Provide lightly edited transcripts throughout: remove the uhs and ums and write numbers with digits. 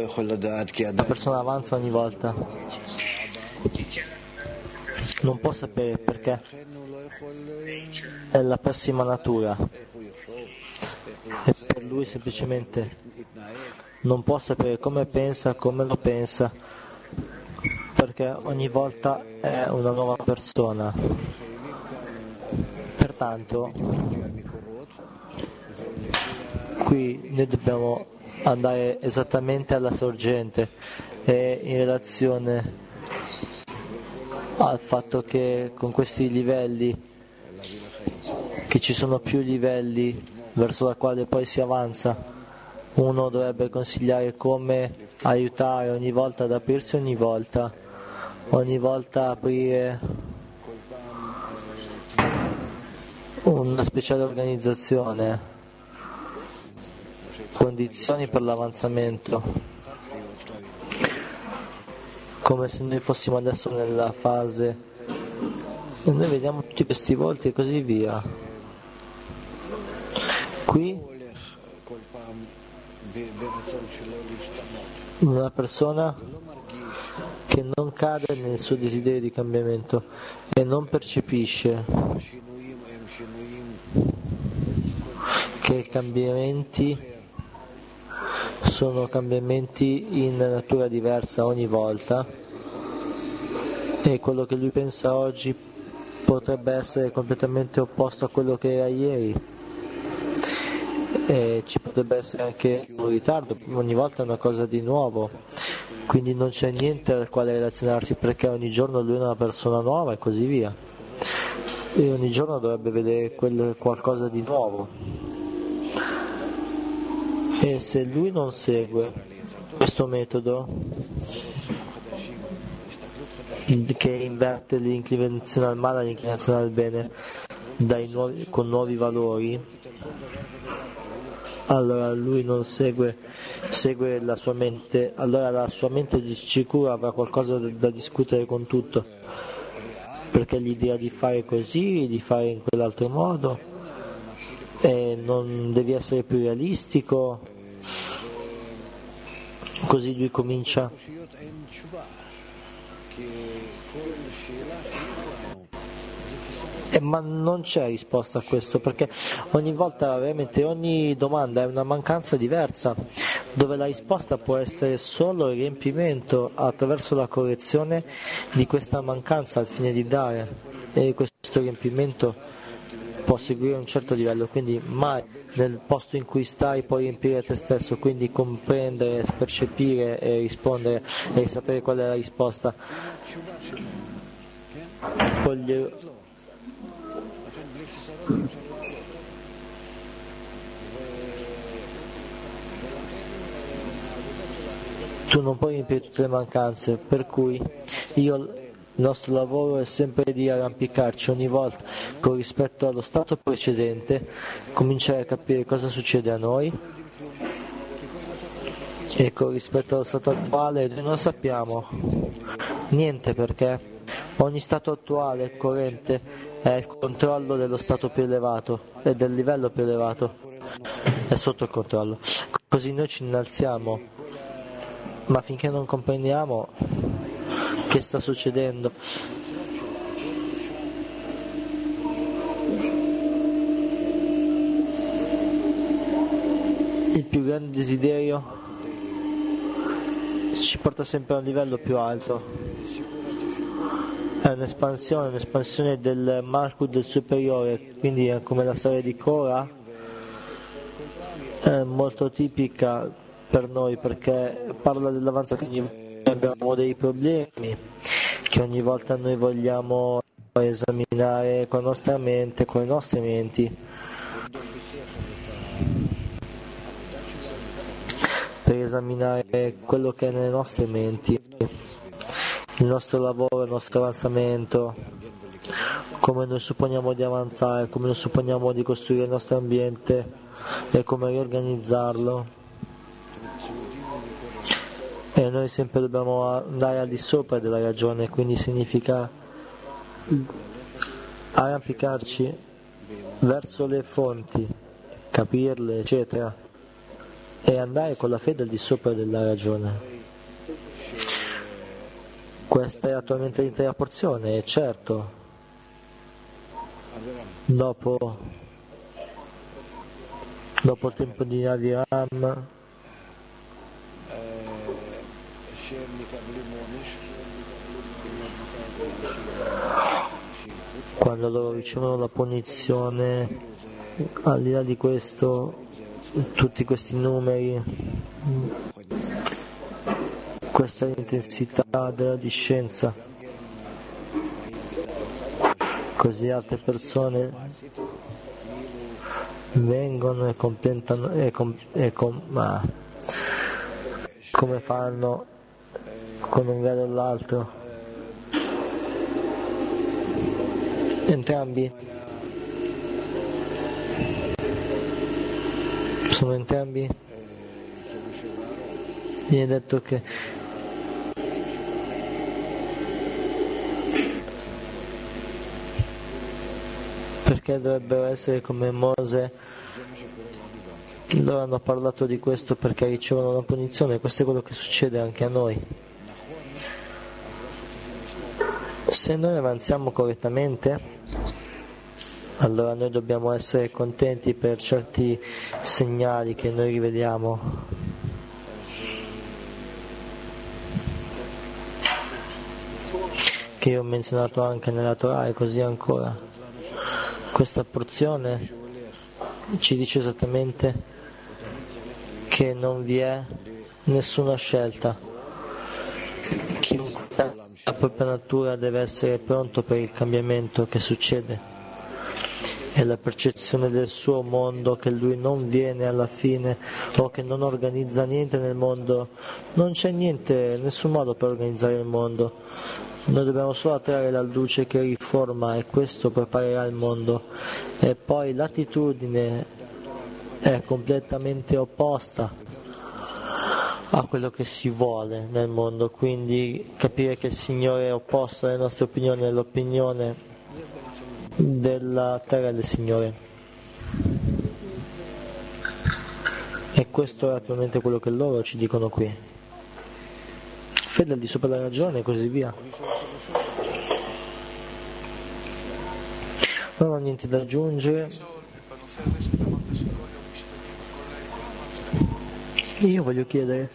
La persona avanza ogni volta, non può sapere perché, è la pessima natura e per lui semplicemente non può sapere come pensa, come lo pensa, perché ogni volta è una nuova persona. Pertanto qui noi dobbiamo andare esattamente alla sorgente e in relazione al fatto che con questi livelli, che ci sono più livelli verso la quale poi si avanza, uno dovrebbe consigliare come aiutare ogni volta ad aprirsi, ogni volta aprire una speciale organizzazione, condizioni per l'avanzamento, come se noi fossimo adesso nella fase e noi vediamo tutti questi volti e così via. Qui una persona che non cade nel suo desiderio di cambiamento e non percepisce che i cambiamenti sono cambiamenti in natura diversa ogni volta e quello che lui pensa oggi potrebbe essere completamente opposto a quello che era ieri e ci potrebbe essere anche un ritardo, ogni volta è una cosa di nuovo, quindi non c'è niente al quale relazionarsi perché ogni giorno lui è una persona nuova e così via e ogni giorno dovrebbe vedere qualcosa di nuovo. E se lui non segue questo metodo che inverte l'inclinazione al male all'inclinazione al bene con nuovi valori, allora lui non segue la sua mente, allora la sua mente di sicuro avrà qualcosa da discutere con tutto, perché l'idea di fare così, di fare in quell'altro modo, e non devi essere più realistico, così lui comincia ma non c'è risposta a questo, perché ogni volta veramente ogni domanda è una mancanza diversa, dove la risposta può essere solo il riempimento attraverso la correzione di questa mancanza al fine di dare, e questo riempimento può seguire un certo livello, quindi mai nel posto in cui stai puoi riempire te stesso, quindi comprendere, percepire e rispondere e sapere qual è la risposta. Tu non puoi riempire tutte le mancanze, per cui il nostro lavoro è sempre di arrampicarci ogni volta con rispetto allo stato precedente, cominciare a capire cosa succede a noi e con rispetto allo stato attuale noi non sappiamo niente, perché ogni stato attuale corrente è il controllo dello stato più elevato e del livello più elevato, è sotto il controllo, così noi ci innalziamo, ma finché non comprendiamo che sta succedendo, il più grande desiderio ci porta sempre a un livello più alto, è un'espansione del Malkut del superiore, quindi è come la storia di Korah, è molto tipica per noi perché parla dell'avanzo che ogni volta abbiamo dei problemi, che ogni volta noi vogliamo esaminare con la nostra mente, con le nostre menti, per esaminare quello che è nelle nostre menti, il nostro lavoro, il nostro avanzamento, come noi supponiamo di avanzare, come noi supponiamo di costruire il nostro ambiente e come riorganizzarlo. E noi sempre dobbiamo andare al di sopra della ragione, quindi significa arrampicarci verso le fonti, capirle, eccetera, e andare con la fede al di sopra della ragione. Questa è attualmente l'intera porzione, e certo, dopo il tempo di Aviram, quando loro ricevono la punizione, al di là di questo, tutti questi numeri, questa è l'intensità della discenza, così altre persone vengono e completano come fanno con un vero o l'altro? Entrambi sono entrambi. Gli è detto che perché dovrebbero essere come Mosè. Loro hanno parlato di questo perché ricevono una punizione. Questo è quello che succede anche a noi. Se noi avanziamo correttamente, allora noi dobbiamo essere contenti per certi segnali che noi rivediamo. Che io ho menzionato anche nella Torah, e così ancora. Questa porzione ci dice esattamente che non vi è nessuna scelta. Chiunque ha la propria natura deve essere pronto per il cambiamento che succede. È la percezione del suo mondo che lui non viene alla fine o che non organizza niente nel mondo. Non c'è niente, nessun modo per organizzare il mondo. Noi dobbiamo solo attrarre la luce che riforma, e questo preparerà il mondo. E poi l'attitudine è completamente opposta a quello che si vuole nel mondo, quindi capire che il Signore è opposto alle nostre opinioni e all'opinione della terra del Signore. E questo è attualmente quello che loro ci dicono qui. Fede al di sopra della ragione e così via. Non ho niente da aggiungere. Io voglio chiedere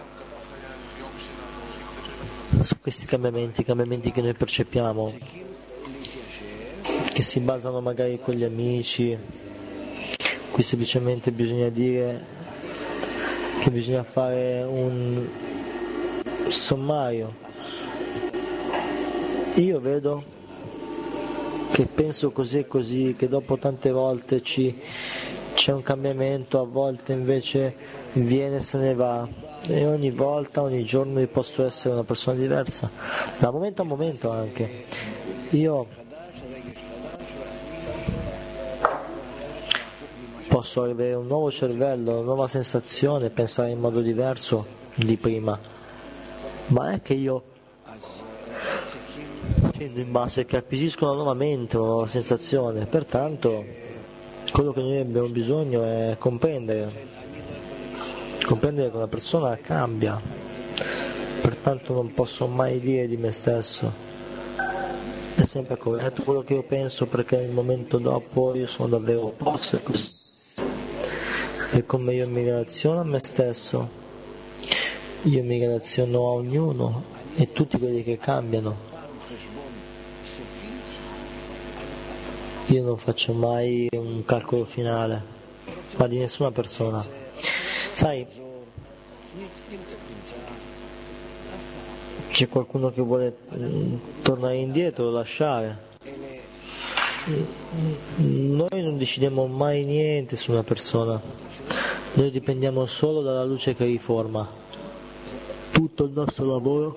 su questi cambiamenti che noi percepiamo, che si basano magari con gli amici. Qui semplicemente bisogna dire che bisogna fare un sommario. Io vedo che penso così e così, che dopo tante volte c'è un cambiamento, a volte invece viene e se ne va, e ogni volta, ogni giorno io posso essere una persona diversa, da momento a momento anche. Io posso avere un nuovo cervello, una nuova sensazione, pensare in modo diverso di prima, ma è che io scendo in basso e che acquisisco una nuova mente, una nuova sensazione. Pertanto quello che noi abbiamo bisogno è comprendere che una persona cambia. Pertanto non posso mai dire di me stesso è sempre corretto quello che io penso, perché il momento dopo io sono davvero opposto e così. E come io mi relaziono a me stesso, io mi relaziono a ognuno e tutti quelli che cambiano. Io non faccio mai un calcolo finale, ma di nessuna persona. Sai, c'è qualcuno che vuole tornare indietro o lasciare. Noi non decidiamo mai niente su una persona, noi dipendiamo solo dalla luce che riforma. Tutto il nostro lavoro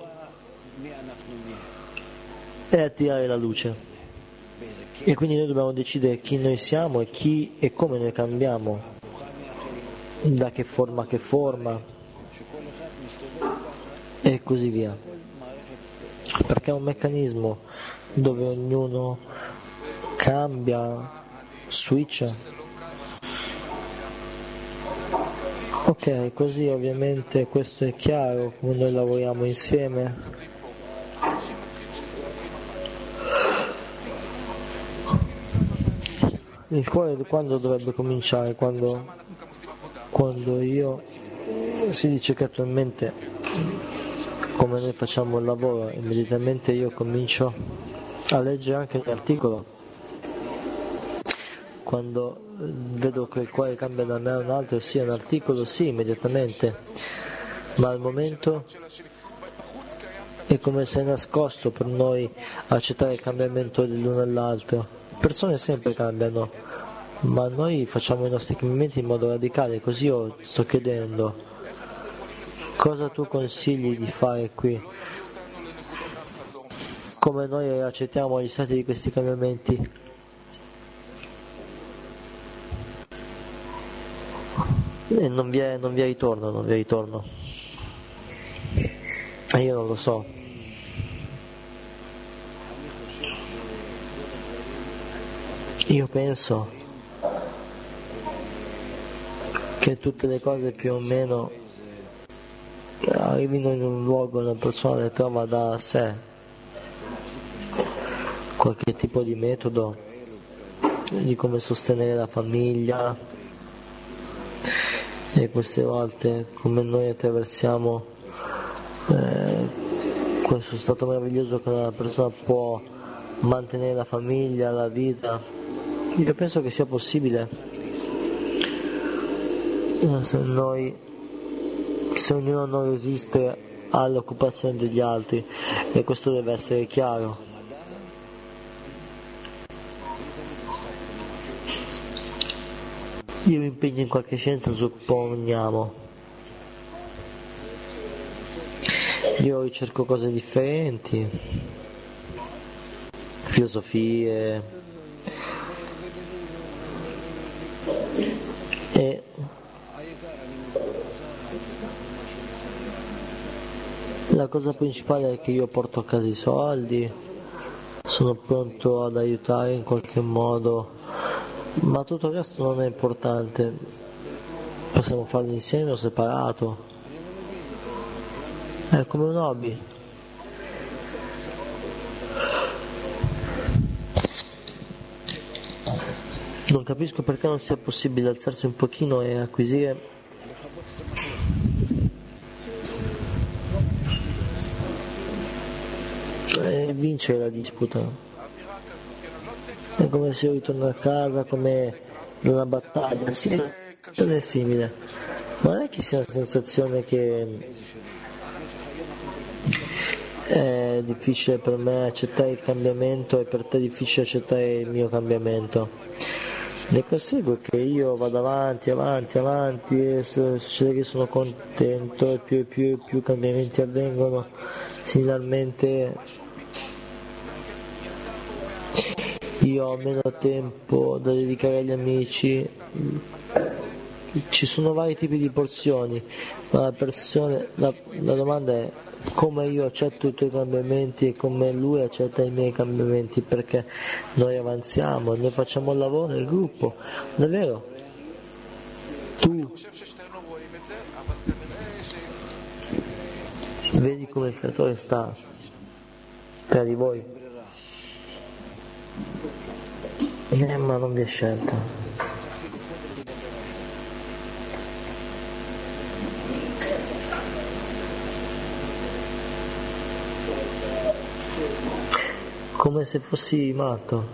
è attirare la luce. E quindi noi dobbiamo decidere chi noi siamo e chi e come noi cambiamo, da che forma e così via, perché è un meccanismo dove ognuno cambia, switcha, Ok, così ovviamente questo è chiaro come noi lavoriamo insieme. Il cuore quando dovrebbe cominciare? Quando io si dice che attualmente come noi facciamo il lavoro, immediatamente io comincio a leggere anche l'articolo. Quando vedo che il cuore cambia da me a un altro, sì, un articolo, sì, immediatamente, ma al momento è come se è nascosto per noi accettare il cambiamento dell'uno all'altro. Le persone sempre cambiano, ma noi facciamo i nostri cambiamenti in modo radicale, così io sto chiedendo, cosa tu consigli di fare qui? Come noi accettiamo gli stati di questi cambiamenti? E non vi è ritorno. E io non lo so. Io penso che tutte le cose più o meno arrivino in un luogo, una persona le trova da sé, qualche tipo di metodo di come sostenere la famiglia, e queste volte come noi attraversiamo questo stato meraviglioso che una persona può mantenere la famiglia, la vita. Io penso che sia possibile se ognuno non resiste all'occupazione degli altri, e questo deve essere chiaro. Io mi impegno in qualche scienza, supponiamo. Io ricerco cose differenti, filosofie, e la cosa principale è che io porto a casa i soldi, sono pronto ad aiutare in qualche modo, ma tutto il resto non è importante, possiamo farlo insieme o separato, è come un hobby. Non capisco perché non sia possibile alzarsi un pochino e acquisire e vincere la disputa. È come se io ritorno a casa, come in una battaglia, sì, non è simile, ma non è che sia una sensazione che è difficile per me accettare il cambiamento e per te è difficile accettare il mio cambiamento. Ne consegue che io vado avanti e se succede che sono contento e più cambiamenti avvengono, similarmente io ho meno tempo da dedicare agli amici. Ci sono vari tipi di porzioni, ma la domanda è come io accetto i tuoi cambiamenti e come lui accetta i miei cambiamenti, perché noi avanziamo, noi facciamo il lavoro nel gruppo, davvero? Tu vedi come il creatore sta tra di voi, ma non vi è scelta. Come se fossi matto.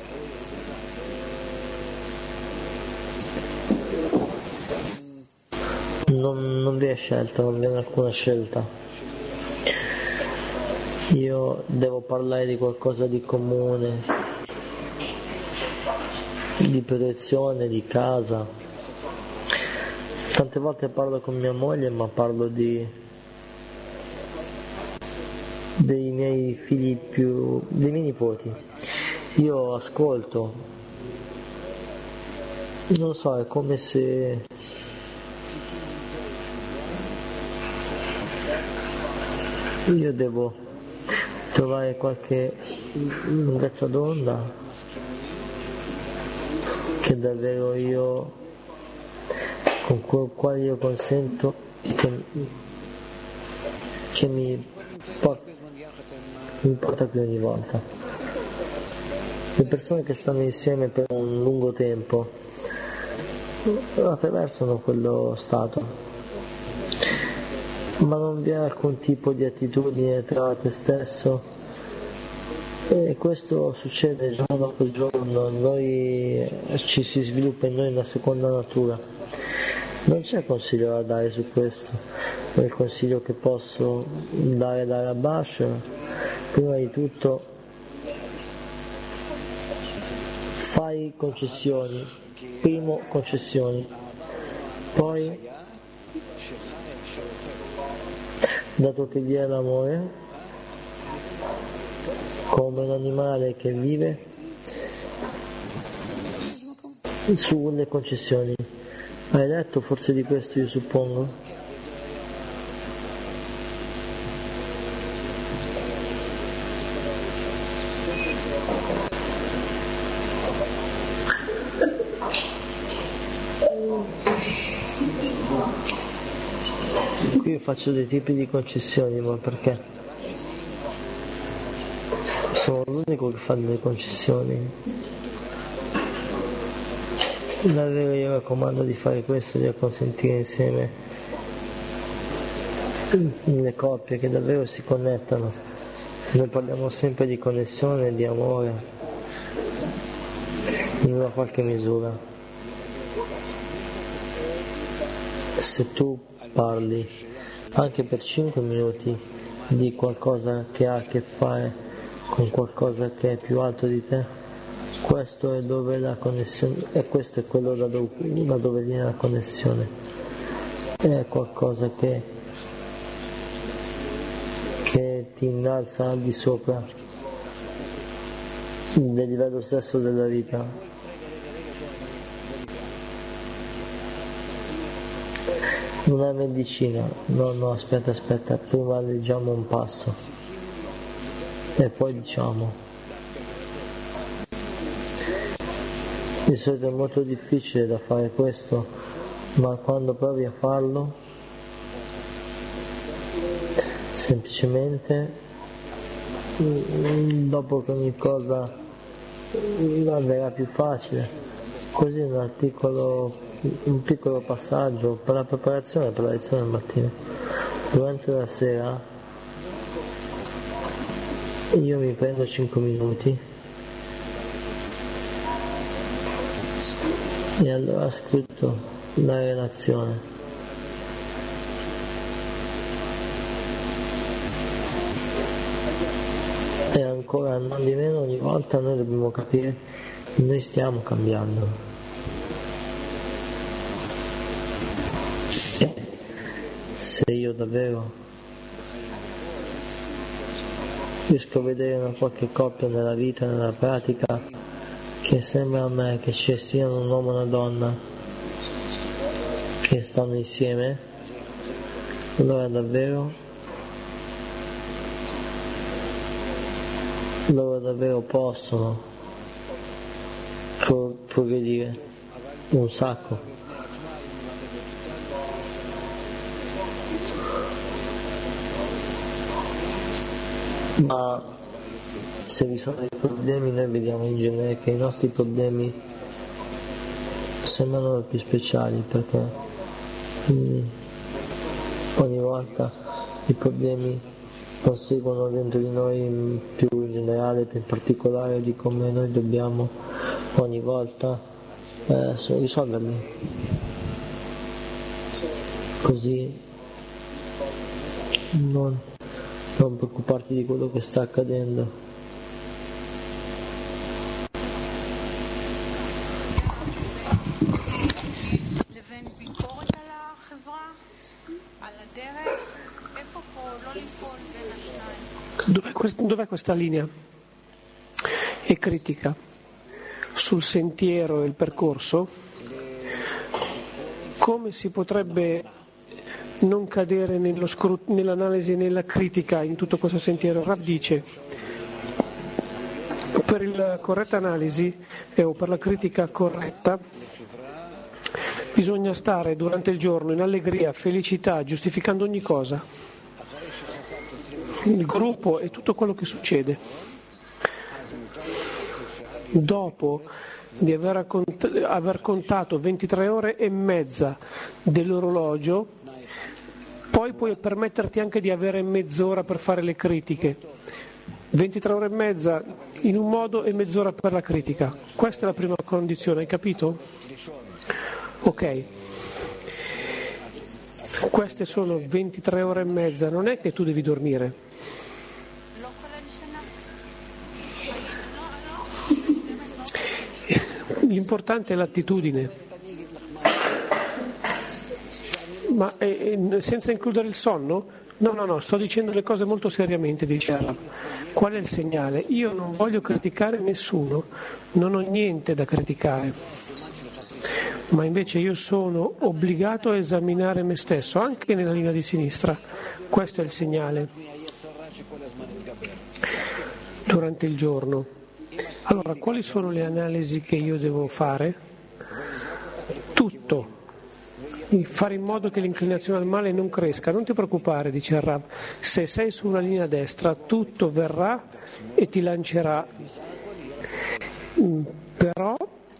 Non vi è scelta, non vi è alcuna scelta. Io devo parlare di qualcosa di comune, di protezione, di casa. Tante volte parlo con mia moglie, ma parlo dei miei figli dei miei nipoti. Io ascolto, non lo so, è come se io devo trovare qualche lunghezza d'onda che davvero io con quali io consento che mi porta più ogni volta. Le persone che stanno insieme per un lungo tempo attraversano quello stato, ma non vi è alcun tipo di attitudine tra te stesso, e questo succede giorno dopo giorno. Ci si sviluppa in noi una seconda natura. Non c'è consiglio da dare su questo. Il consiglio che posso dare da Rabash, prima di tutto fai concessioni, primo concessioni, poi dato che vi è l'amore, come un animale che vive, sulle concessioni. Hai letto forse di questo, io suppongo? Qui faccio dei tipi di concessioni, ma perché? Sono l'unico che fa delle concessioni. Davvero io raccomando di fare questo, di acconsentire insieme le coppie che davvero si connettano. Noi parliamo sempre di connessione e di amore, in una qualche misura. Se tu parli anche per 5 minuti di qualcosa che ha a che fare con qualcosa che è più alto di te, questo è dove la connessione, e questo è quello da dove viene la connessione. È qualcosa che ti innalza al di sopra del livello stesso della vita. Non è medicina, no, aspetta, prima leggiamo un passo e poi diciamo. Di solito è molto difficile da fare questo, ma quando provi a farlo, semplicemente dopo che ogni cosa verrà più facile. Così un piccolo passaggio per la preparazione per la lezione del mattino. Durante la sera io mi prendo 5 minuti e allora scritto la relazione. E ancora, non di meno, ogni volta noi dobbiamo capire che noi stiamo cambiando. Se io davvero riesco a vedere una qualche coppia nella vita, nella pratica, che sembra a me che ci siano un uomo e una donna che stanno insieme, allora davvero possono progredire un sacco. Ma se vi sono dei problemi, noi vediamo in genere che i nostri problemi sembrano più speciali, perché ogni volta i problemi proseguono dentro di noi, più in generale, più in particolare, di come noi dobbiamo ogni volta risolverli. Così non preoccuparti di quello che sta accadendo. Dov'è questa linea? E critica sul sentiero e il percorso? Come si potrebbe non cadere nell'analisi e nella critica in tutto questo sentiero? Rav dice: per la corretta analisi o per la critica corretta Bisogna stare durante il giorno in allegria, felicità, giustificando ogni cosa, il gruppo e tutto quello che succede. Dopo di aver contato 23 ore e mezza dell'orologio, poi puoi permetterti anche di avere mezz'ora per fare le critiche. 23 ore e mezza in un modo e mezz'ora per la critica. Questa è la prima condizione, hai capito? Ok. Queste sono 23 ore e mezza, non è che tu devi dormire. L'importante è l'attitudine, ma senza includere il sonno? No, sto dicendo le cose molto seriamente, dice Allah. Qual è il segnale? Io non voglio criticare nessuno, non ho niente da criticare, ma invece io sono obbligato a esaminare me stesso, anche nella linea di sinistra. Questo è il segnale durante il giorno. Allora, quali sono le analisi che io devo fare? Tutto. Fare in modo che l'inclinazione al male non cresca. Non ti preoccupare, dice il Rav, se sei su una linea destra tutto verrà e ti lancerà, però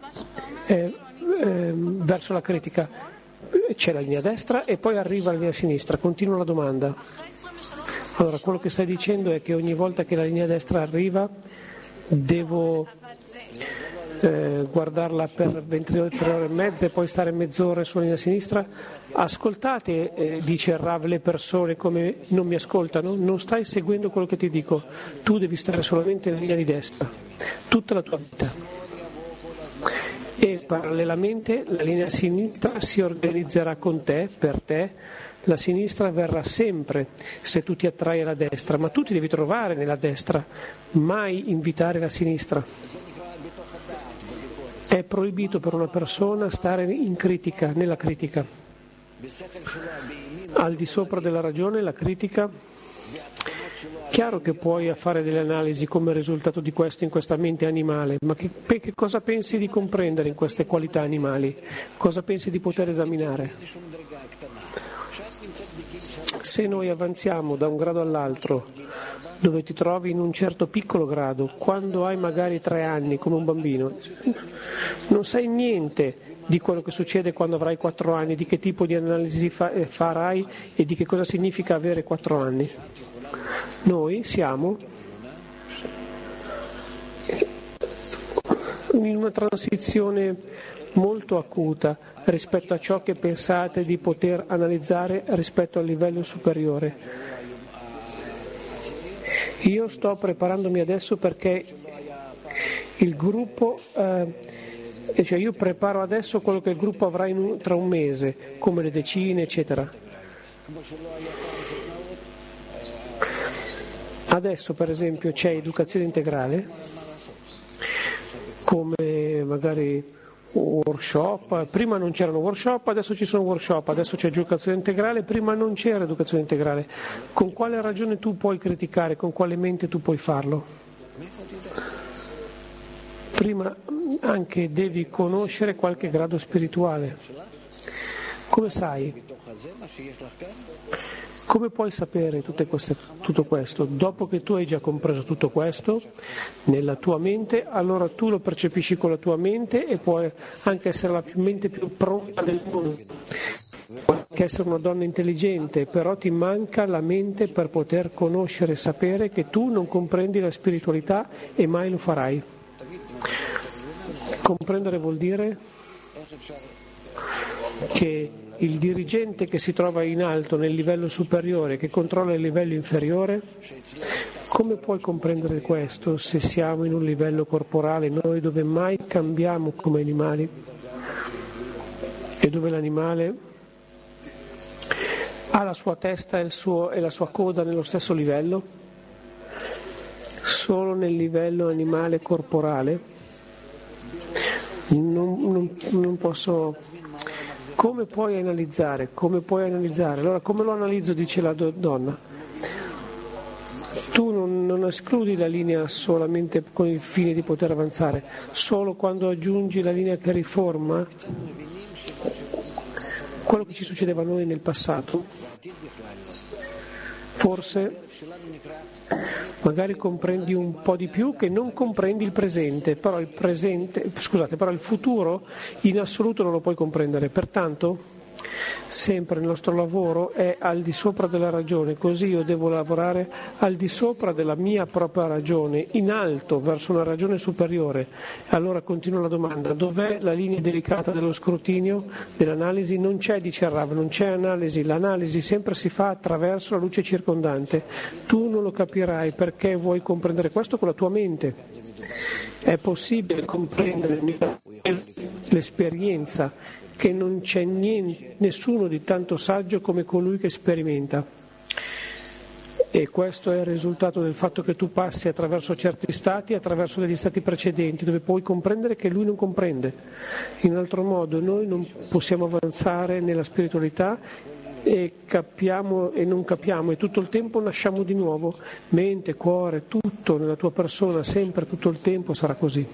verso la critica c'è la linea destra e poi arriva la linea sinistra. Continua la domanda. Allora, quello che stai dicendo è che ogni volta che la linea destra arriva devo guardarla per 23 ore e mezza e poi stare mezz'ora sulla linea sinistra. Ascoltate, dice il Rav, le persone come non mi ascoltano, non stai seguendo quello che ti dico, tu devi stare solamente nella linea di destra tutta la tua vita e parallelamente la linea sinistra si organizzerà con te, per te. La sinistra verrà sempre se tu ti attrai alla destra, ma tu ti devi trovare nella destra, mai invitare la sinistra. È proibito per una persona stare in critica, nella critica. Al di sopra della ragione, la critica. Chiaro che puoi fare delle analisi come risultato di questo in questa mente animale, ma che cosa pensi di comprendere in queste qualità animali? Cosa pensi di poter esaminare? Se noi avanziamo da un grado all'altro, dove ti trovi in un certo piccolo grado, quando hai magari 3 anni come un bambino, non sai niente di quello che succede quando avrai 4 anni, di che tipo di analisi farai e di che cosa significa avere 4 anni. Noi siamo in una transizione molto acuta rispetto a ciò che pensate di poter analizzare rispetto al livello superiore. Io sto preparandomi adesso perché il gruppo, cioè io preparo adesso quello che il gruppo avrà tra un mese, come le decine, eccetera. Adesso per esempio c'è educazione integrale, come magari workshop, prima non c'erano workshop, adesso ci sono workshop, adesso c'è educazione integrale, prima non c'era educazione integrale. Con quale ragione tu puoi criticare, con quale mente tu puoi farlo? Prima anche devi conoscere qualche grado spirituale. Come sai? Come puoi sapere tutto questo? Dopo che tu hai già compreso tutto questo nella tua mente, allora tu lo percepisci con la tua mente e puoi anche essere la mente più pronta del mondo. Puoi anche essere una donna intelligente, però ti manca la mente per poter conoscere e sapere che tu non comprendi la spiritualità e mai lo farai. Comprendere vuol dire che il dirigente che si trova in alto nel livello superiore, che controlla il livello inferiore, come puoi comprendere questo se siamo in un livello corporale, noi dove mai cambiamo come animali e dove l'animale ha la sua testa e la sua coda nello stesso livello? Solo nel livello animale corporale? Non posso. Come puoi analizzare? Allora come lo analizzo, dice la donna? Tu non escludi la linea solamente con il fine di poter avanzare, solo quando aggiungi la linea che riforma quello che ci succedeva a noi nel passato, forse magari comprendi un po' di più che non comprendi il presente, però il futuro in assoluto non lo puoi comprendere. Pertanto sempre il nostro lavoro è al di sopra della ragione, così io devo lavorare al di sopra della mia propria ragione, in alto, verso una ragione superiore. Allora continua la domanda: dov'è la linea delicata dello scrutinio, dell'analisi? Non c'è, dice Rav, non c'è analisi, l'analisi sempre si fa attraverso la luce circondante. Tu non lo capirai perché vuoi comprendere questo con la tua mente. È possibile comprendere l'esperienza che non c'è nessuno di tanto saggio come colui che sperimenta, e questo è il risultato del fatto che tu passi attraverso certi stati, attraverso degli stati precedenti dove puoi comprendere che lui non comprende. In altro modo noi non possiamo avanzare nella spiritualità e capiamo e non capiamo, e tutto il tempo nasciamo di nuovo, mente, cuore, tutto nella tua persona, sempre, tutto il tempo sarà così.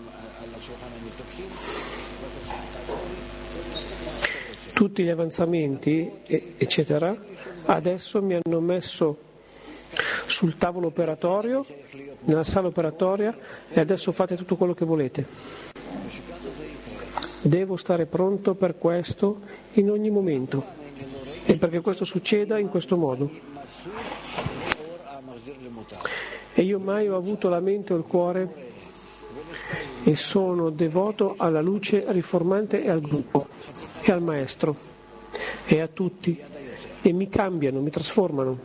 Tutti gli avanzamenti, eccetera, adesso mi hanno messo sul tavolo operatorio, nella sala operatoria, e adesso fate tutto quello che volete. Devo stare pronto per questo in ogni momento, e perché questo succeda in questo modo. E io mai ho avuto la mente o il cuore e sono devoto alla luce riformante e al gruppo e al maestro e a tutti, e mi cambiano, mi trasformano.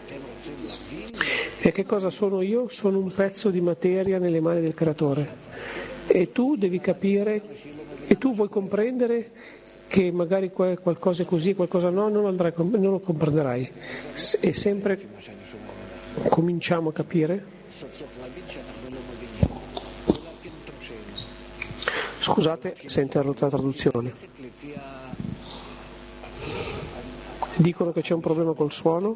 E che cosa sono io? Sono un pezzo di materia nelle mani del creatore, e tu devi capire, e tu vuoi comprendere che magari qualcosa è così, qualcosa no, non lo comprenderai. E sempre cominciamo a capire. Scusate se è interrotta la traduzione. Dicono che c'è un problema col suono?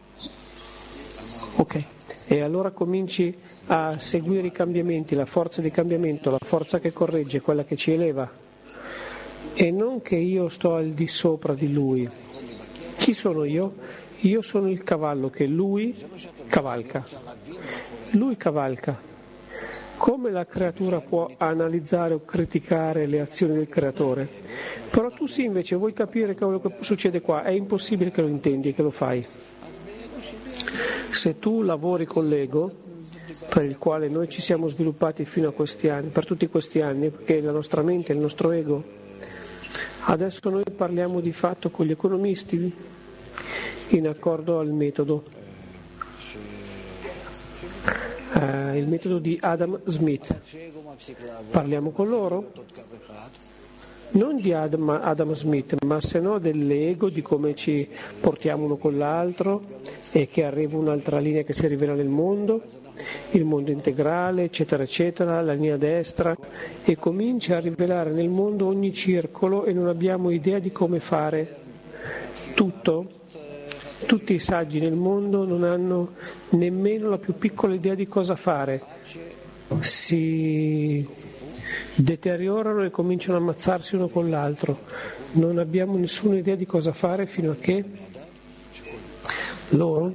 Ok, e allora cominci a seguire i cambiamenti, la forza di cambiamento, la forza che corregge, quella che ci eleva. E non che io sto al di sopra di lui. Chi sono io? Io sono il cavallo che lui cavalca. Lui cavalca. Come la creatura può analizzare o criticare le azioni del creatore? Però tu sì, invece, vuoi capire quello che succede qua, è impossibile che lo intendi e che lo fai. Se tu lavori con l'ego, per il quale noi ci siamo sviluppati fino a questi anni, per tutti questi anni, perché la nostra mente è il nostro ego, adesso noi parliamo di fatto con gli economisti in accordo al metodo. Il metodo di Adam Smith. Parliamo con loro? Non di Adam Smith, ma se no dell'ego, di come ci portiamo uno con l'altro e che arriva un'altra linea che si rivela nel mondo, il mondo integrale, eccetera, eccetera, la linea destra, e comincia a rivelare nel mondo ogni circolo e non abbiamo idea di come fare tutto. Tutti i saggi nel mondo non hanno nemmeno la più piccola idea di cosa fare, si deteriorano e cominciano a ammazzarsi uno con l'altro, non abbiamo nessuna idea di cosa fare fino a che loro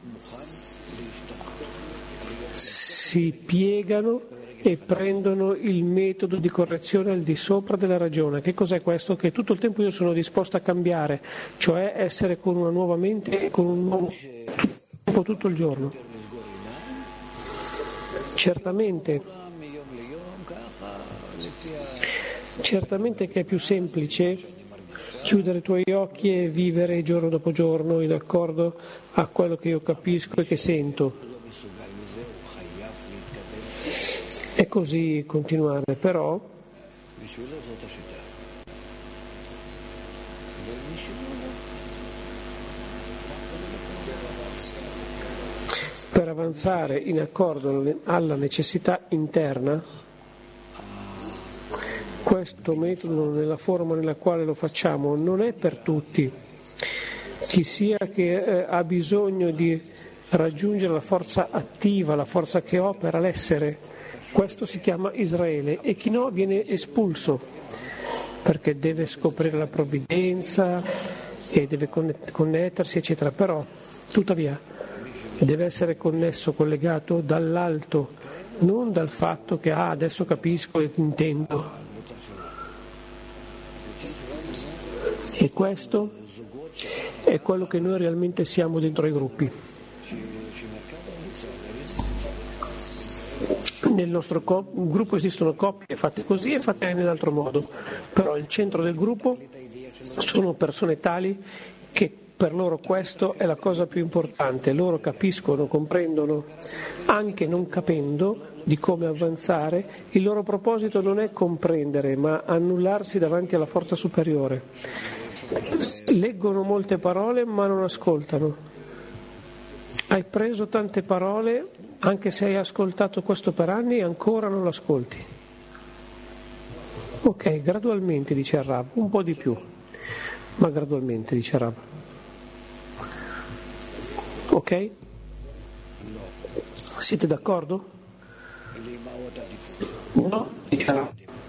si piegano e prendono il metodo di correzione al di sopra della ragione. Che cos'è questo? Che tutto il tempo io sono disposto a cambiare, cioè essere con una nuova mente e con un nuovo tempo tutto il giorno. Certamente che è più semplice chiudere i tuoi occhi e vivere giorno dopo giorno in accordo a quello che io capisco e che sento. E così continuare, però per avanzare in accordo alla necessità interna, questo metodo nella forma nella quale lo facciamo non è per tutti. Chi sia che ha bisogno di raggiungere la forza attiva, la forza che opera, l'essere, questo si chiama Israele, e chi no viene espulso. perché deve scoprire la provvidenza e deve connettersi, eccetera, però tuttavia deve essere connesso, collegato dall'alto, non dal fatto che adesso capisco e intendo. E questo è quello che noi realmente siamo dentro ai gruppi. Nel nostro gruppo esistono coppie fatte così e fatte nell'altro modo, però il centro del gruppo sono persone tali che per loro questo è la cosa più importante. Loro capiscono, comprendono, anche non capendo di come avanzare. Il loro proposito non è comprendere, ma annullarsi davanti alla forza superiore. Leggono molte parole ma non ascoltano. Hai preso tante parole, anche se hai ascoltato questo per anni, ancora non lo ascolti. Ok, gradualmente, dice il Rav, un po' di più, ma gradualmente, dice il Rav. Ok? Siete d'accordo? No, dice il Rav.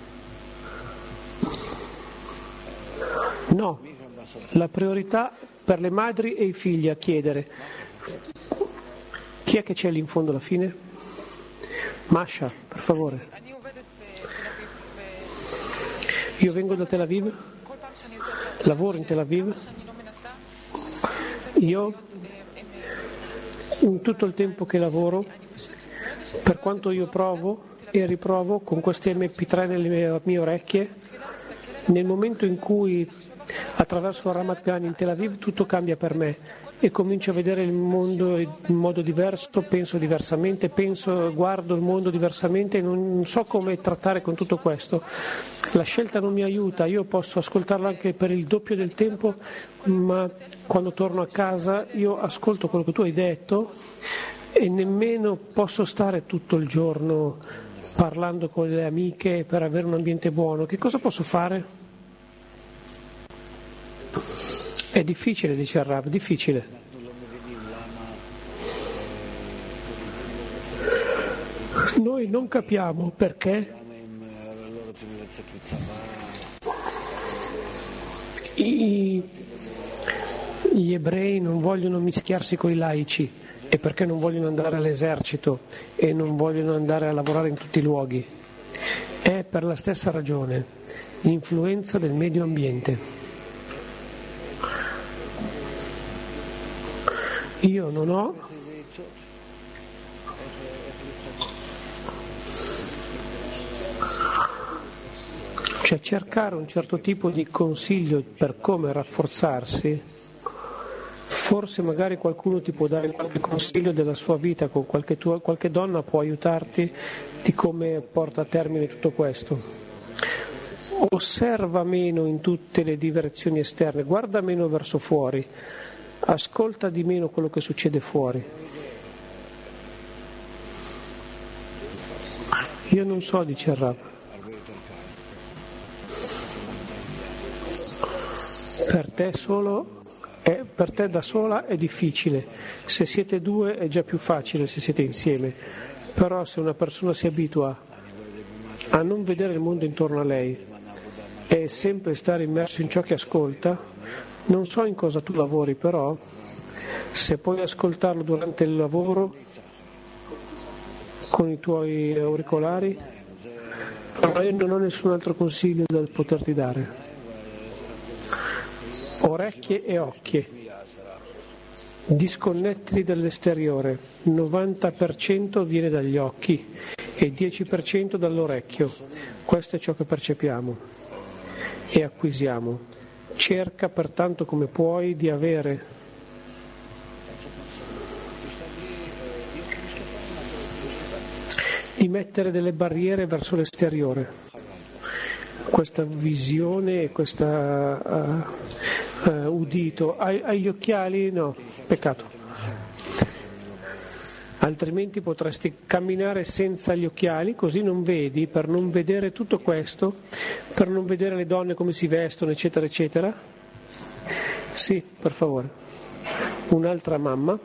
No, la priorità per le madri e i figli a chiedere. Chi è che c'è lì in fondo alla fine? Masha, per favore. Io vengo da Tel Aviv, lavoro in Tel Aviv. Io, in tutto il tempo che lavoro, per quanto io provo e riprovo con queste MP3 nelle mie orecchie, nel momento in cui attraverso Ramat Gan in Tel Aviv tutto cambia per me e comincio a vedere il mondo in modo diverso, penso diversamente, guardo il mondo diversamente e non so come trattare con tutto questo. La scelta non mi aiuta, io posso ascoltarla anche per il doppio del tempo, ma quando torno a casa io ascolto quello che tu hai detto e nemmeno posso stare tutto il giorno parlando con le amiche per avere un ambiente buono. Che cosa posso fare? È difficile, dice il Rav, difficile. Noi non capiamo perché gli ebrei non vogliono mischiarsi con i laici e perché non vogliono andare all'esercito e non vogliono andare a lavorare in tutti i luoghi. È per la stessa ragione, l'influenza del medio ambiente. Io non ho cercare un certo tipo di consiglio per come rafforzarsi, forse magari qualcuno ti può dare qualche consiglio della sua vita, con qualche donna può aiutarti di come porta a termine tutto questo. Osserva meno in tutte le direzioni esterne, guarda meno verso fuori. Ascolta di meno quello che succede fuori. Io non so, dice il Rav. Per te da sola è difficile, se siete due è già più facile se siete insieme, però se una persona si abitua a non vedere il mondo intorno a lei e sempre stare immerso in ciò che ascolta, non so in cosa tu lavori, però se puoi ascoltarlo durante il lavoro con i tuoi auricolari, io non ho nessun altro consiglio da poterti dare. Orecchie e occhi, disconnettili dall'esteriore, 90% viene dagli occhi e 10% dall'orecchio. Questo è ciò che percepiamo e acquisiamo. Cerca pertanto come puoi di mettere delle barriere verso l'esteriore. Questa visione e questa udito. Hai gli occhiali? No, peccato. Altrimenti potresti camminare senza gli occhiali, così non vedi, per non vedere tutto questo, per non vedere le donne come si vestono, eccetera, eccetera. Sì, per favore. Un'altra mamma.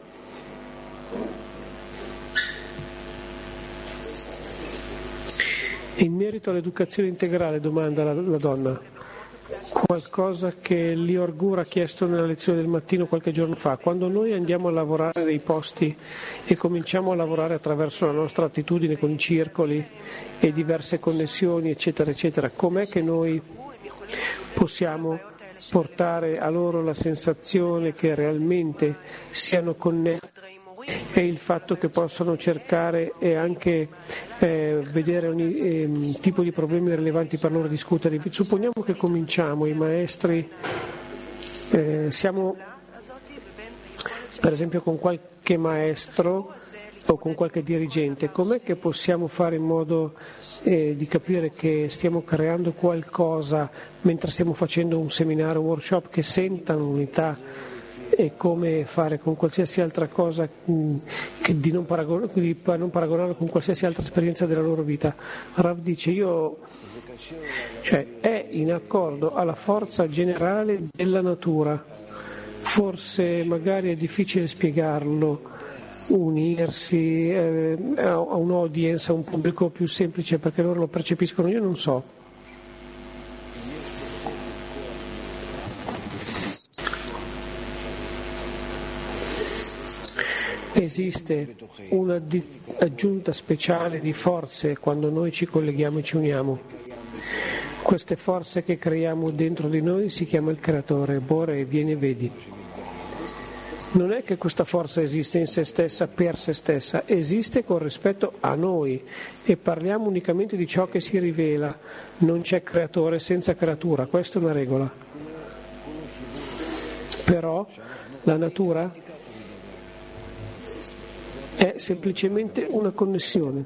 In merito all'educazione integrale, domanda la donna, qualcosa che Lior Gur ha chiesto nella lezione del mattino qualche giorno fa. Quando noi andiamo a lavorare nei posti e cominciamo a lavorare attraverso la nostra attitudine con i circoli e diverse connessioni, eccetera, eccetera, com'è che noi possiamo portare a loro la sensazione che realmente siano connessi e il fatto che possano cercare e anche vedere ogni tipo di problemi rilevanti per loro discutere. Supponiamo che cominciamo, i maestri, siamo per esempio con qualche maestro o con qualche dirigente, com'è che possiamo fare in modo di capire che stiamo creando qualcosa mentre stiamo facendo un seminario, un workshop, che sentano unità, e come fare con qualsiasi altra cosa di non paragonarlo con qualsiasi altra esperienza della loro vita? Rav dice, è in accordo alla forza generale della natura. Forse magari è difficile spiegarlo, unirsi a un'audience, a un pubblico più semplice perché loro lo percepiscono, io non so. Esiste una aggiunta speciale di forze quando noi ci colleghiamo e ci uniamo. Queste forze che creiamo dentro di noi si chiama il creatore, Bore, vieni e vedi. Non è che questa forza esiste in se stessa per se stessa, esiste con rispetto a noi e parliamo unicamente di ciò che si rivela. Non c'è creatore senza creatura, questa è una regola. Però la natura è semplicemente una connessione.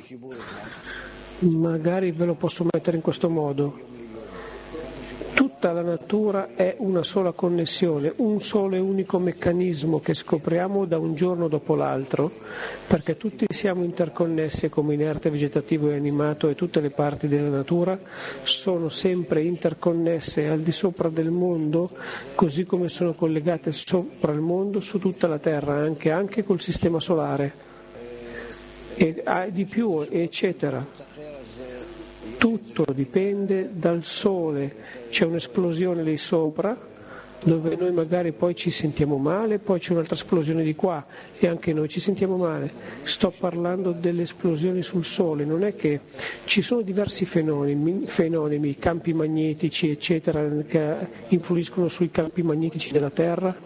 Magari ve lo posso mettere in questo modo. Tutta la natura è una sola connessione, un solo e unico meccanismo che scopriamo da un giorno dopo l'altro, perché tutti siamo interconnessi come inerte, vegetativo e animato, e tutte le parti della natura sono sempre interconnesse al di sopra del mondo, così come sono collegate sopra il mondo su tutta la Terra, anche col sistema solare, e di più, eccetera. Tutto dipende dal Sole, c'è un'esplosione lì sopra dove noi magari poi ci sentiamo male, poi c'è un'altra esplosione di qua e anche noi ci sentiamo male. Sto parlando delle esplosioni sul Sole, non è che ci sono diversi fenomeni, campi magnetici eccetera, che influiscono sui campi magnetici della Terra,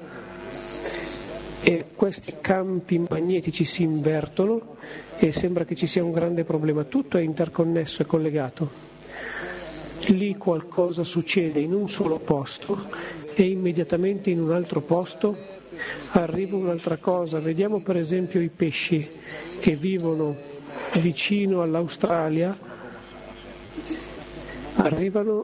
e questi campi magnetici si invertono e sembra che ci sia un grande problema. Tutto è interconnesso e collegato. Lì qualcosa succede in un solo posto e immediatamente in un altro posto arriva un'altra cosa. Vediamo per esempio i pesci che vivono vicino all'Australia, arrivano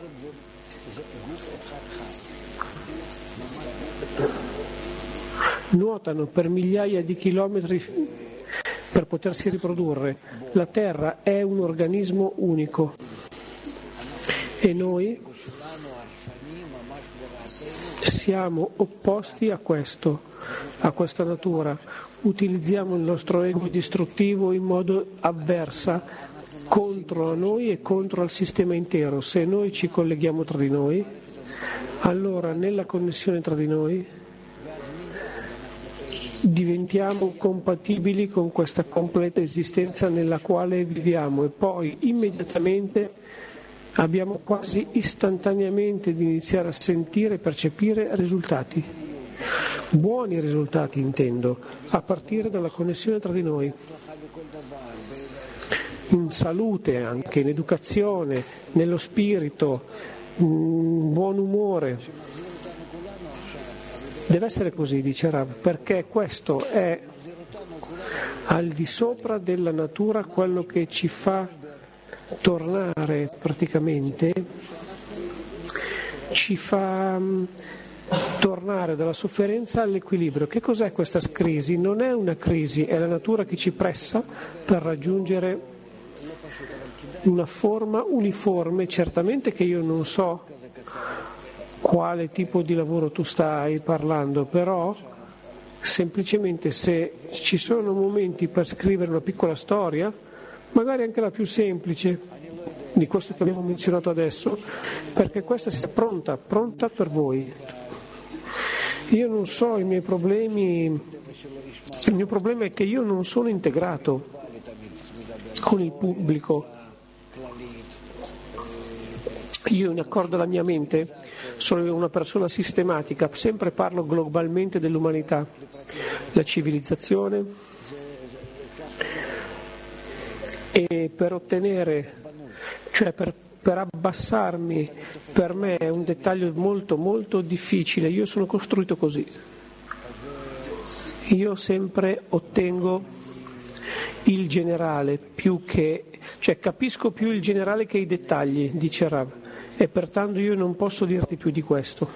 nuotano per migliaia di chilometri per potersi riprodurre. La Terra è un organismo unico e noi siamo opposti a questa natura. Utilizziamo il nostro ego distruttivo in modo avversa contro a noi e contro al sistema intero. Se noi ci colleghiamo tra di noi, allora nella connessione tra di noi diventiamo compatibili con questa completa esistenza nella quale viviamo, e poi immediatamente abbiamo quasi istantaneamente di iniziare a sentire e percepire risultati, buoni risultati intendo, a partire dalla connessione tra di noi, in salute anche, in educazione, nello spirito, in buon umore. Deve essere così, dice Rav, perché questo è al di sopra della natura quello che ci fa tornare praticamente, ci fa tornare dalla sofferenza all'equilibrio. Che cos'è questa crisi? Non è una crisi, è la natura che ci pressa per raggiungere una forma uniforme. Certamente che io non so quale tipo di lavoro tu stai parlando, però semplicemente se ci sono momenti per scrivere una piccola storia, magari anche la più semplice, di questo che abbiamo menzionato adesso, perché questa sia pronta per voi. Io non so i miei problemi, il mio problema è che io non sono integrato con il pubblico. Io, in accordo alla mia mente, sono una persona sistematica, sempre parlo globalmente dell'umanità, la civilizzazione, e per ottenere, cioè per abbassarmi, per me è un dettaglio molto molto difficile. Io sono costruito così, io sempre ottengo il generale più che, cioè capisco più il generale che i dettagli, dice Rav, e pertanto io non posso dirti più di questo.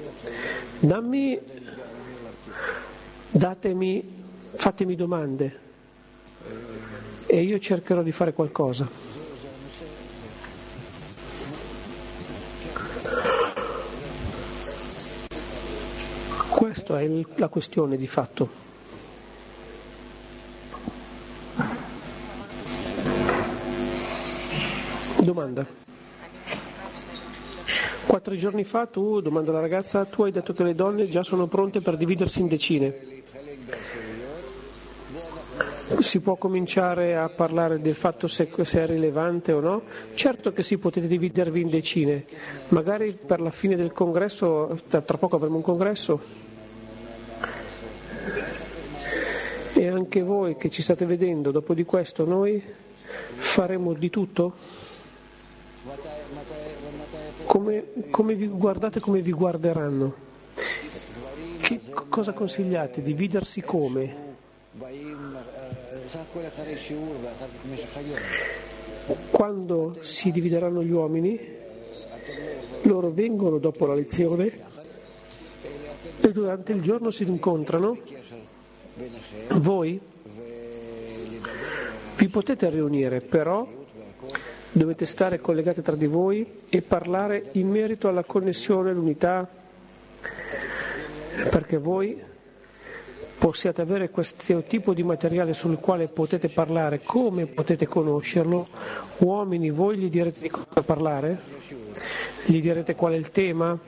Fatemi domande e io cercherò di fare qualcosa. Questa è la questione di fatto. Domanda. 4 giorni fa domanda alla ragazza, tu hai detto che le donne già sono pronte per dividersi in decine. Si può cominciare a parlare del fatto se è rilevante o no? Certo che sì, potete dividervi in decine. Magari per la fine del congresso, tra poco avremo un congresso, e anche voi che ci state vedendo, dopo di questo noi faremo di tutto. Come vi guardate, come vi guarderanno? Cosa consigliate? Dividersi come? Quando si divideranno gli uomini, loro vengono dopo la lezione e durante il giorno si incontrano. Voi vi potete riunire, però dovete stare collegati tra di voi e parlare in merito alla connessione, all'unità, perché voi possiate avere questo tipo di materiale sul quale potete parlare. Come potete conoscerlo? Uomini, voi gli direte di cosa parlare? Gli direte qual è il tema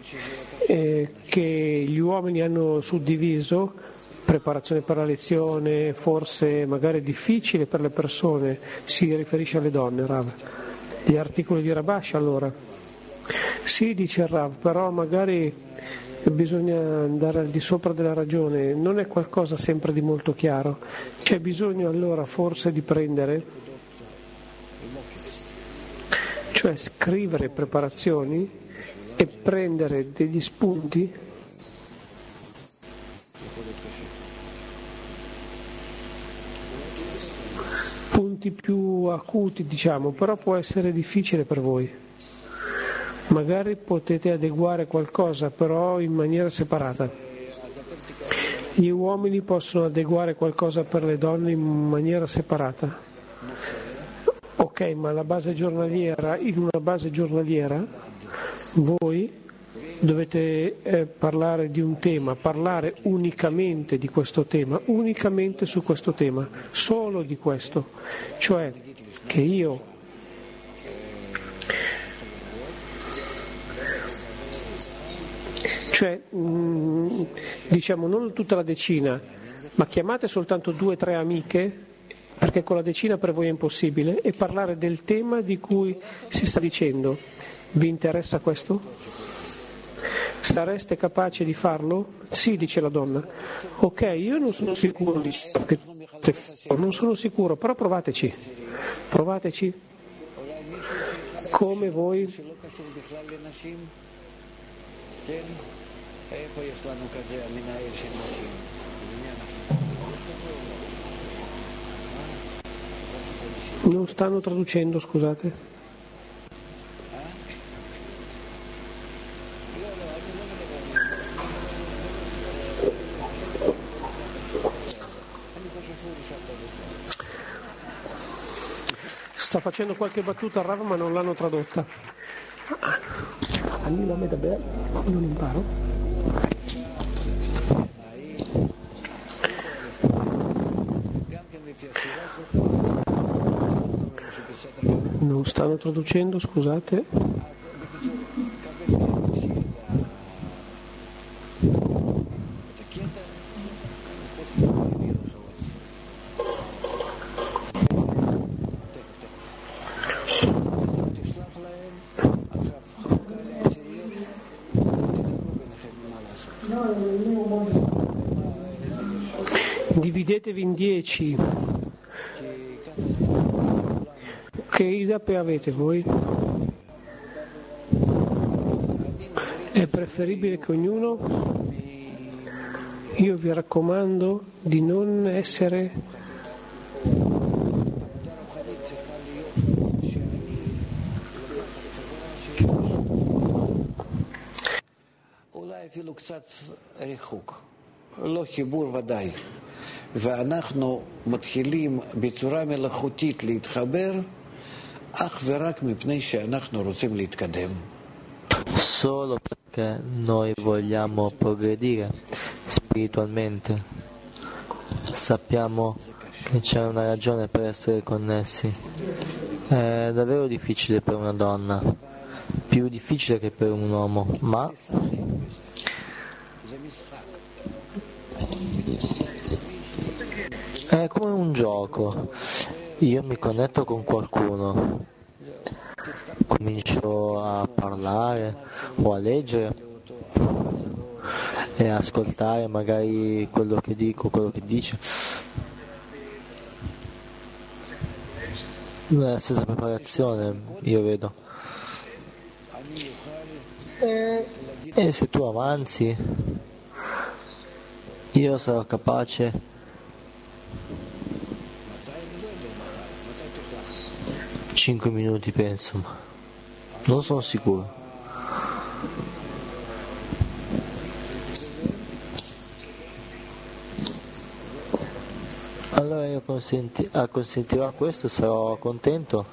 che gli uomini hanno suddiviso, preparazione per la lezione, forse magari difficile per le persone, si riferisce alle donne, Rav. Gli articoli di Rabash allora. Sì, dice Rav, però magari bisogna andare al di sopra della ragione, non è qualcosa sempre di molto chiaro. C'è bisogno allora forse di prendere, cioè scrivere preparazioni e prendere degli spunti più acuti, diciamo, però può essere difficile per voi. Magari potete adeguare qualcosa, però in maniera separata. Gli uomini possono adeguare qualcosa per le donne in maniera separata. Ok, ma la base giornaliera, in una base giornaliera, voi dovete parlare di un tema, parlare unicamente di questo tema, unicamente su questo tema, solo di questo, cioè che io diciamo non tutta la decina, ma chiamate soltanto 2 o 3 amiche, perché con la decina per voi è impossibile, e parlare del tema di cui si sta dicendo. Vi interessa questo? Sareste capaci di farlo? Sì, dice la donna. Ok, io non sono sicuro non sono sicuro, però provateci. Provateci. Come voi. Non stanno traducendo, scusate. Sta facendo qualche battuta a Rav, ma non l'hanno tradotta. אני לא מדבר, לא נמפר. Non stanno traducendo, scusate. Dividetevi in 10. Che IDAP avete voi? È preferibile che ognuno, io vi raccomando di non essere אפילו קצת ריחוק, לא חיבור ודאי, ואנחנו מתחילים בצורה מלאכותית להתחבר אך ורק מפני שאנחנו רוצים להתקדם. Solo perché noi vogliamo progredire spiritualmente. Sappiamo che c'è una ragione per essere connessi. È davvero difficile per una donna, più difficile che per un uomo, ma è come un gioco. Io mi connetto con qualcuno, comincio a parlare o a leggere e ascoltare magari quello che dico, quello che dice. La stessa preparazione, io vedo. E se tu avanzi, io sarò capace 5 minuti penso, ma non sono sicuro. Allora io consentirò questo, sarò contento.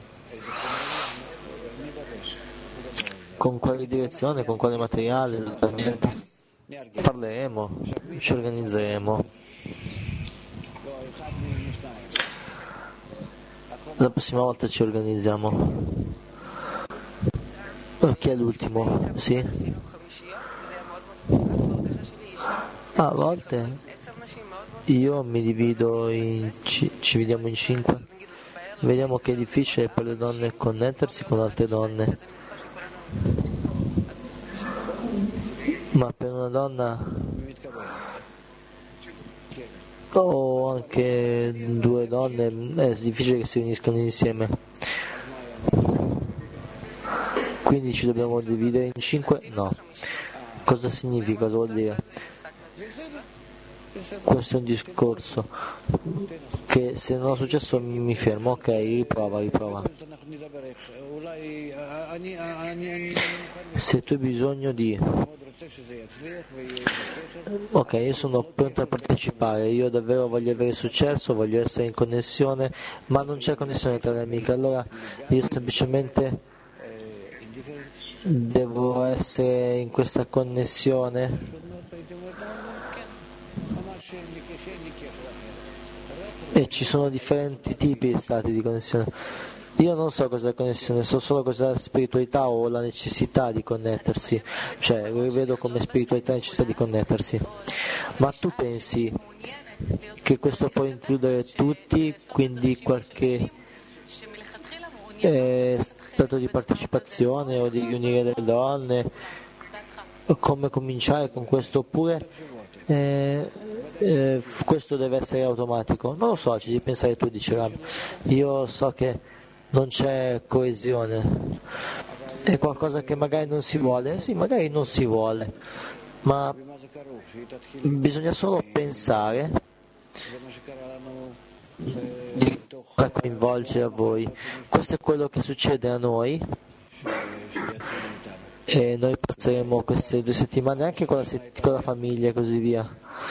Con quale direzione, con quale materiale esattamente? Parleremo, ci organizzeremo. La prossima volta ci organizziamo. Chi è l'ultimo? Sì? A volte io mi divido ci dividiamo in 5. Vediamo che è difficile per le donne connettersi con altre donne. Ma per una donna o anche 2 donne è difficile che si uniscano insieme, quindi ci dobbiamo dividere in 5? No. Cosa significa? Cosa vuol dire? Questo è un discorso che se non è successo mi fermo. Ok, riprova. Se tu hai bisogno di ok, io sono pronto a partecipare, io davvero voglio avere successo, voglio essere in connessione, ma non c'è connessione tra le amiche, allora io semplicemente devo essere in questa connessione. E ci sono differenti tipi di stati di connessione. Io non so cos'è la connessione, so solo cos'è la spiritualità o la necessità di connettersi, cioè vedo come spiritualità la necessità di connettersi. Ma tu pensi che questo può includere tutti, quindi qualche stato di partecipazione o di riunire le donne? Come cominciare con questo oppure questo deve essere automatico? Non lo so, ci devi pensare tu, dice Rab. Io so che non c'è coesione, è qualcosa che magari non si vuole, sì, magari non si vuole, ma bisogna solo pensare di cosa coinvolge a voi. Questo è quello che succede a noi e noi passeremo queste 2 settimane anche con la famiglia e così via.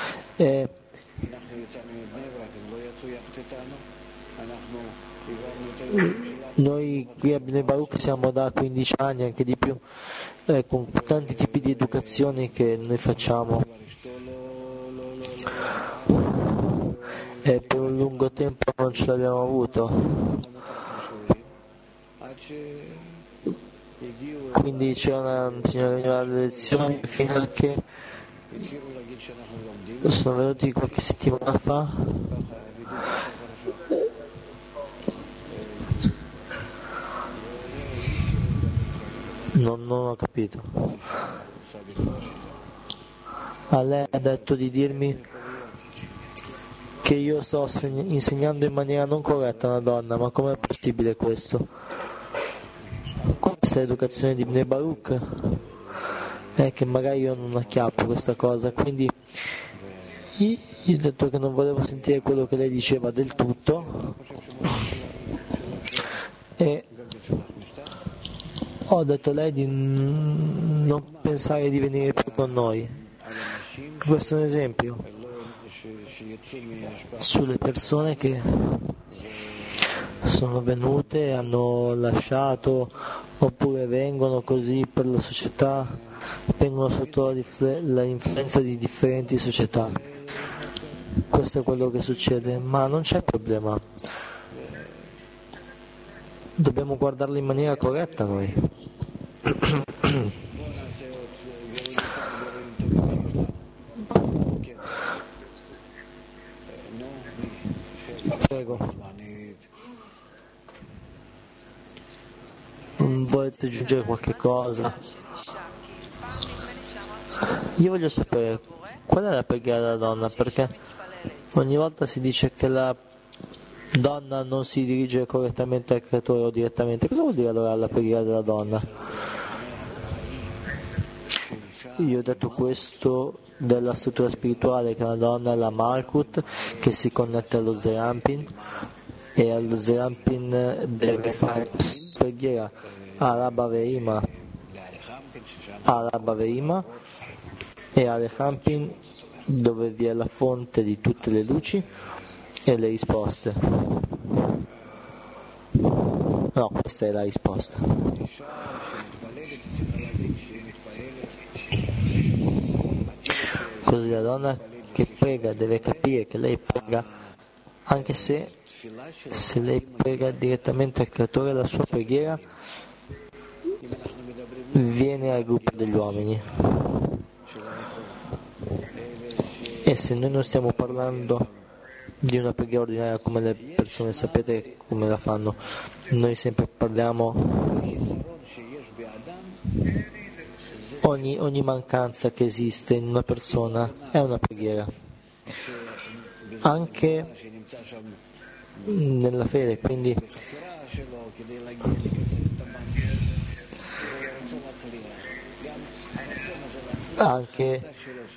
Noi qui a Bnei Baruch siamo da 15 anni, anche di più, con tanti tipi di educazioni che noi facciamo e per un lungo tempo non ce l'abbiamo avuto. Quindi c'era una signora che veniva alle lezioni fino a che sono venuti qualche settimana fa. Non ho capito. A lei ha detto di dirmi che io sto insegnando in maniera non corretta a una donna, ma com'è possibile questo? Questa è l'educazione di Bnei Baruch? È che magari io non acchiappo questa cosa, quindi io ho detto che non volevo sentire quello che lei diceva del tutto e ho detto a lei di non pensare di venire più con noi. Questo è un esempio sulle persone che sono venute e hanno lasciato oppure vengono così per la società, vengono sotto la influenza di differenti società. Questo è quello che succede, ma non c'è problema. Dobbiamo guardarlo in maniera corretta noi. Prego. Volete aggiungere qualche cosa? Io voglio sapere qual è la preghiera della donna, perché ogni volta si dice che la donna non si dirige correttamente al creatore o direttamente. Cosa vuol dire allora la preghiera della donna? Io ho detto questo della struttura spirituale, che la donna è la Malkut che si connette allo Zerampin e allo Zerampin deve fare preghiera Araba Veima e Alechampin dove vi è la fonte di tutte le luci e le risposte. No, questa è la risposta. Così la donna che prega deve capire che lei prega, anche se lei prega direttamente al creatore, la sua preghiera viene al gruppo degli uomini. E se noi non stiamo parlando di una preghiera ordinaria come le persone sapete come la fanno, noi sempre parliamo ogni mancanza che esiste in una persona è una preghiera, anche nella fede, quindi anche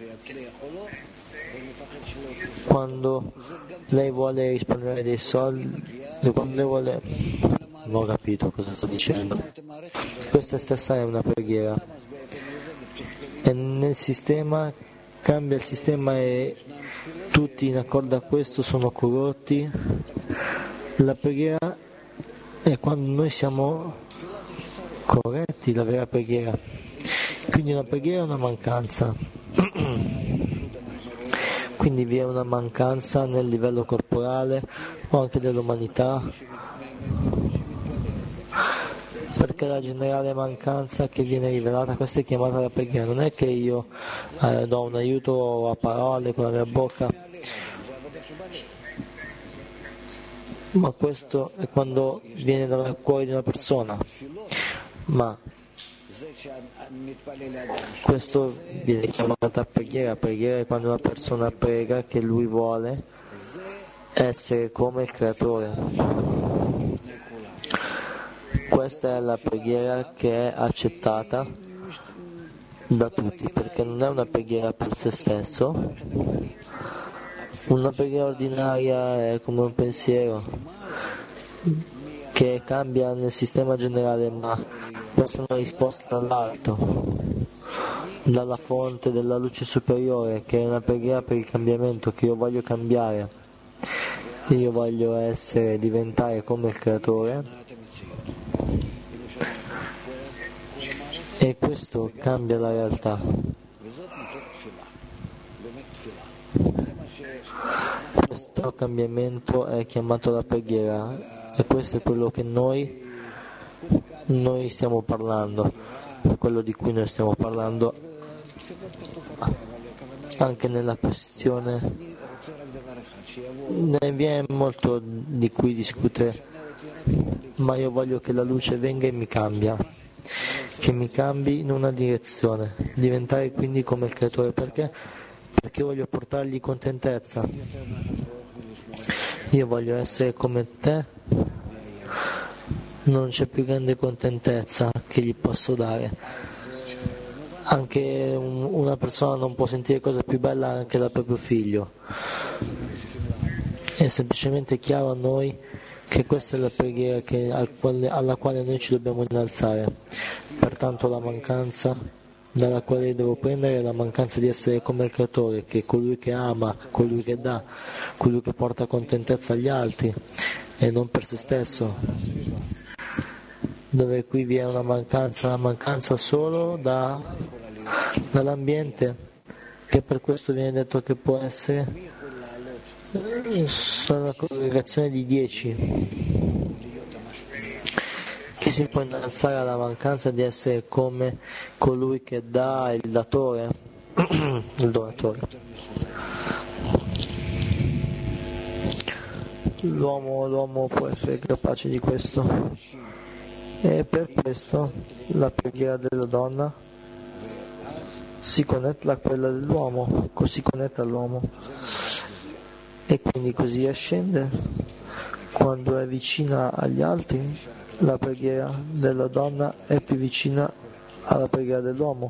quando lei vuole risparmiare dei soldi, quando lei vuole, non ho capito cosa sto dicendo, questa stessa è una preghiera e nel sistema cambia il sistema e tutti in accordo a questo sono corrotti. La preghiera è quando noi siamo corretti, la vera preghiera. Quindi una preghiera è una mancanza. Quindi vi è una mancanza nel livello corporale o anche dell'umanità, perché la generale mancanza che viene rivelata, questa è chiamata la preghiera. Non è che io do un aiuto a parole con la mia bocca, ma questo è quando viene dal cuore di una persona, ma questo viene chiamata preghiera. Preghiera è quando una persona prega che lui vuole essere come il creatore. Questa è la preghiera che è accettata da tutti, perché non è una preghiera per se stesso. Una preghiera ordinaria è come un pensiero che cambia nel sistema generale, ma questa è una risposta dall'alto, dalla fonte della luce superiore, che è una preghiera per il cambiamento, che io voglio cambiare, io voglio diventare come il creatore, e questo cambia la realtà. Questo cambiamento è chiamato la preghiera e questo è quello che noi noi stiamo parlando, quello di cui noi stiamo parlando, anche nella questione, ne viene molto di cui discutere, ma io voglio che la luce venga e mi cambia, che mi cambi in una direzione, diventare quindi come il creatore. Perché voglio portargli contentezza, io voglio essere come te, non c'è più grande contentezza che gli posso dare. Anche una persona non può sentire cosa più bella anche dal proprio figlio. È semplicemente chiaro a noi che questa è la preghiera alla quale noi ci dobbiamo innalzare. Pertanto la mancanza dalla quale devo prendere è la mancanza di essere come il creatore, che è colui che ama, colui che dà, colui che porta contentezza agli altri e non per se stesso. Dove qui vi è una mancanza, la mancanza solo dall'ambiente, che per questo viene detto che può essere solo una congregazione di 10, che si può innalzare alla mancanza di essere come colui che dà, il datore, il donatore. L'uomo può essere capace di questo, e per questo la preghiera della donna si connette a quella dell'uomo, si connette all'uomo, e quindi così ascende. Quando è vicina agli altri, la preghiera della donna è più vicina alla preghiera dell'uomo,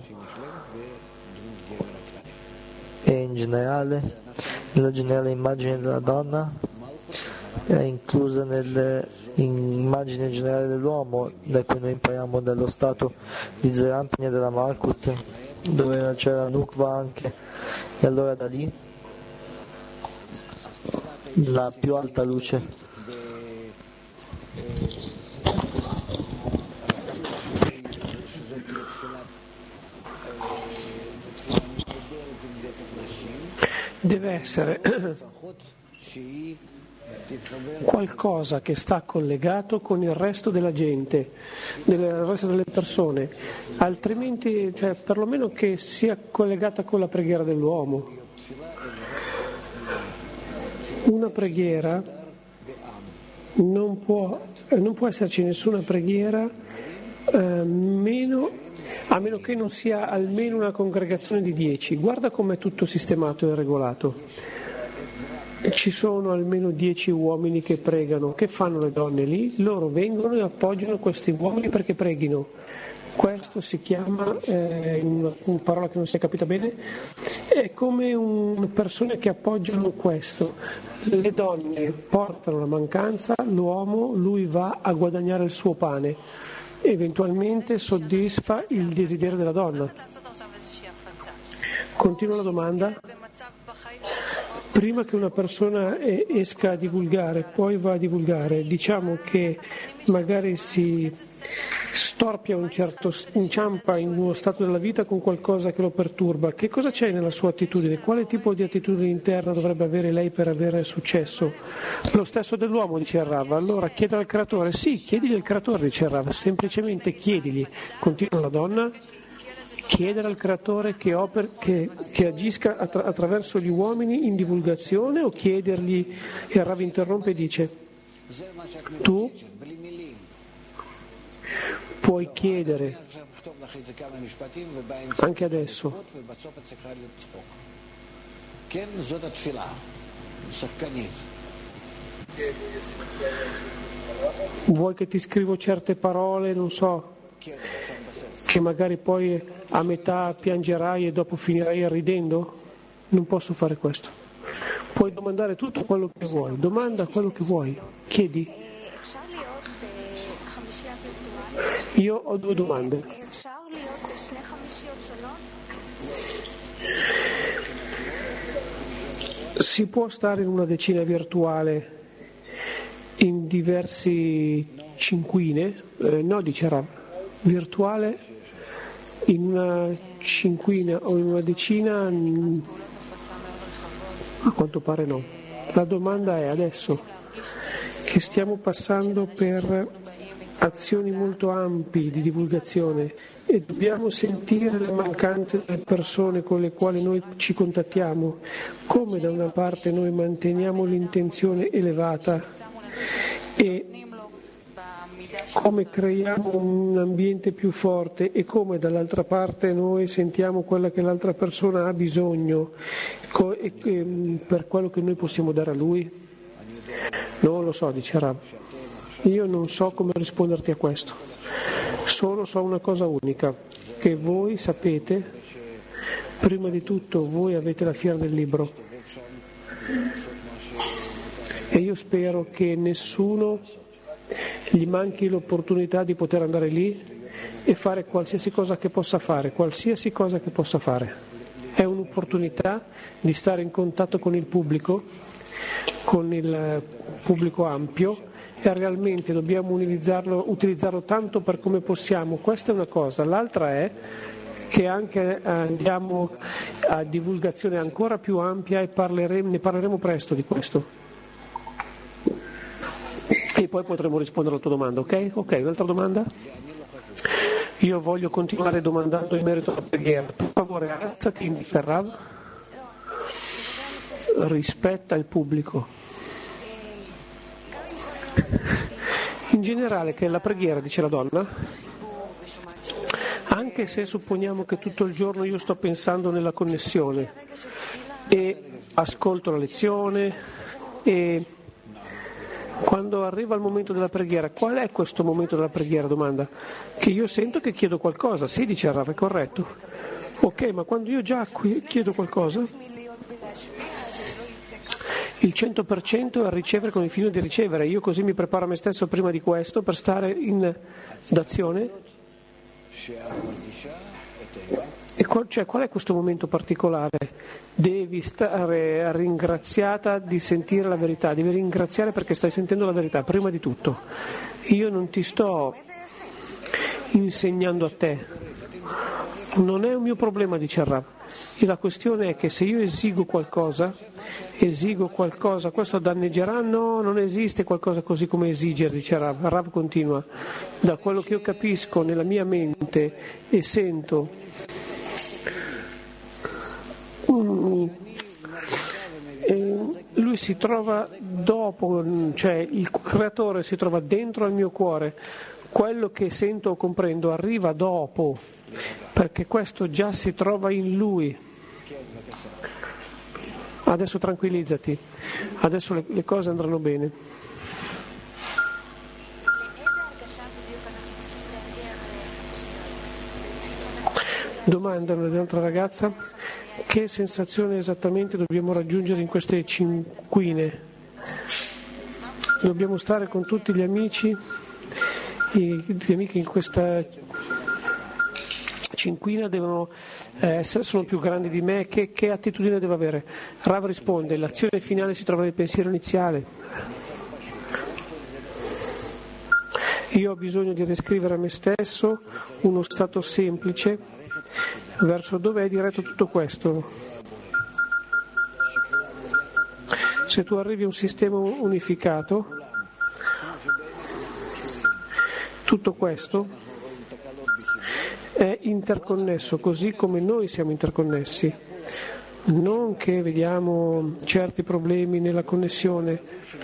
e in generale la generale immagine della donna è inclusa nell'immagine generale dell'uomo, da cui noi impariamo dallo stato di Zerampin e della Malkut, dove c'era Nukva anche, e allora da lì la più alta luce deve essere qualcosa che sta collegato con il resto della gente, del resto delle persone, altrimenti, cioè perlomeno che sia collegata con la preghiera dell'uomo. Una preghiera non può esserci nessuna preghiera a meno che non sia almeno una congregazione di 10. Guarda com'è tutto sistemato e regolato. Ci sono almeno 10 uomini che pregano. Che fanno le donne lì? Loro vengono e appoggiano questi uomini perché preghino. Questo si chiama, in una parola che non si è capita bene, è come persone che appoggiano questo. Le donne portano la mancanza, l'uomo, lui va a guadagnare il suo pane, eventualmente soddisfa il desiderio della donna. Continua la domanda. Prima che una persona esca a divulgare, poi va a divulgare, diciamo che magari si storpia inciampa in uno stato della vita con qualcosa che lo perturba. Che cosa c'è nella sua attitudine? Quale tipo di attitudine interna dovrebbe avere lei per avere successo? Lo stesso dell'uomo, dice il Rav. Allora chiede al creatore. Sì, chiedigli al creatore, dice il Rav, semplicemente chiedigli. Continua la donna. Chiedere al creatore che agisca attraverso gli uomini in divulgazione, o chiedergli, e il Rav interrompe e dice: tu puoi chiedere anche adesso. Vuoi che ti scrivo certe parole, non so, che magari poi a metà piangerai e dopo finirai ridendo? Non posso fare questo. Puoi domandare tutto quello che vuoi, domanda quello che vuoi, chiedi. Io ho 2 domande. Si può stare in una decina virtuale in diversi cinquine? No, dice Rav. Virtuale in una cinquina o in una decina? A quanto pare no. La domanda è: adesso che stiamo passando per azioni molto ampi di divulgazione e dobbiamo sentire le mancanze delle persone con le quali noi ci contattiamo, come da una parte noi manteniamo l'intenzione elevata e come creiamo un ambiente più forte e come dall'altra parte noi sentiamo quella che l'altra persona ha bisogno per quello che noi possiamo dare a lui. Non lo so, dice Rav. Io non so come risponderti a questo, solo so una cosa unica, che voi sapete, prima di tutto voi avete la fiera del libro e io spero che nessuno gli manchi l'opportunità di poter andare lì e fare qualsiasi cosa che possa fare, È un'opportunità di stare in contatto con il pubblico ampio, e realmente dobbiamo utilizzarlo tanto per come possiamo. Questa è una cosa. L'altra è che anche andiamo a divulgazione ancora più ampia e ne parleremo presto di questo. E poi potremo rispondere alla tua domanda, ok? Ok, un'altra domanda? Io voglio continuare domandando in merito alla preghiera. Per favore, alzati in Rav. Rispetta il pubblico. In generale, che è la preghiera, dice la donna, anche se supponiamo che tutto il giorno io sto pensando nella connessione e ascolto la lezione e quando arriva il momento della preghiera, qual è questo momento della preghiera? Domanda. Che io sento che chiedo qualcosa, sì, dice Rav, è corretto. Ok, ma quando io già chiedo qualcosa, il 100% è a ricevere con il fine di ricevere. Io così mi preparo me stesso prima di questo per stare in d'azione. E qual è questo momento particolare? Devi stare ringraziata di sentire la verità, devi ringraziare perché stai sentendo la verità, prima di tutto. Io non ti sto insegnando a te, non è un mio problema, dice il Rav. E la questione è che se io esigo qualcosa, questo danneggerà? No, non esiste qualcosa così come esigere, dice Rav. Rav continua, da quello che io capisco nella mia mente e sento, lui si trova dopo, cioè il creatore si trova dentro al mio cuore, quello che sento o comprendo arriva dopo, perché questo già si trova in lui. Adesso tranquillizzati, adesso le cose andranno bene. Domanda un'altra ragazza, che sensazione esattamente dobbiamo raggiungere in queste cinquine? Dobbiamo stare con tutti gli amici, gli amici in questa cinquina sono più grandi di me, che attitudine devo avere? Rav risponde, l'azione finale si trova nel pensiero iniziale. Io ho bisogno di descrivere a me stesso uno stato semplice verso dove è diretto tutto questo. Se tu arrivi a un sistema unificato, tutto questo è interconnesso, così come noi siamo interconnessi. Non che vediamo certi problemi nella connessione,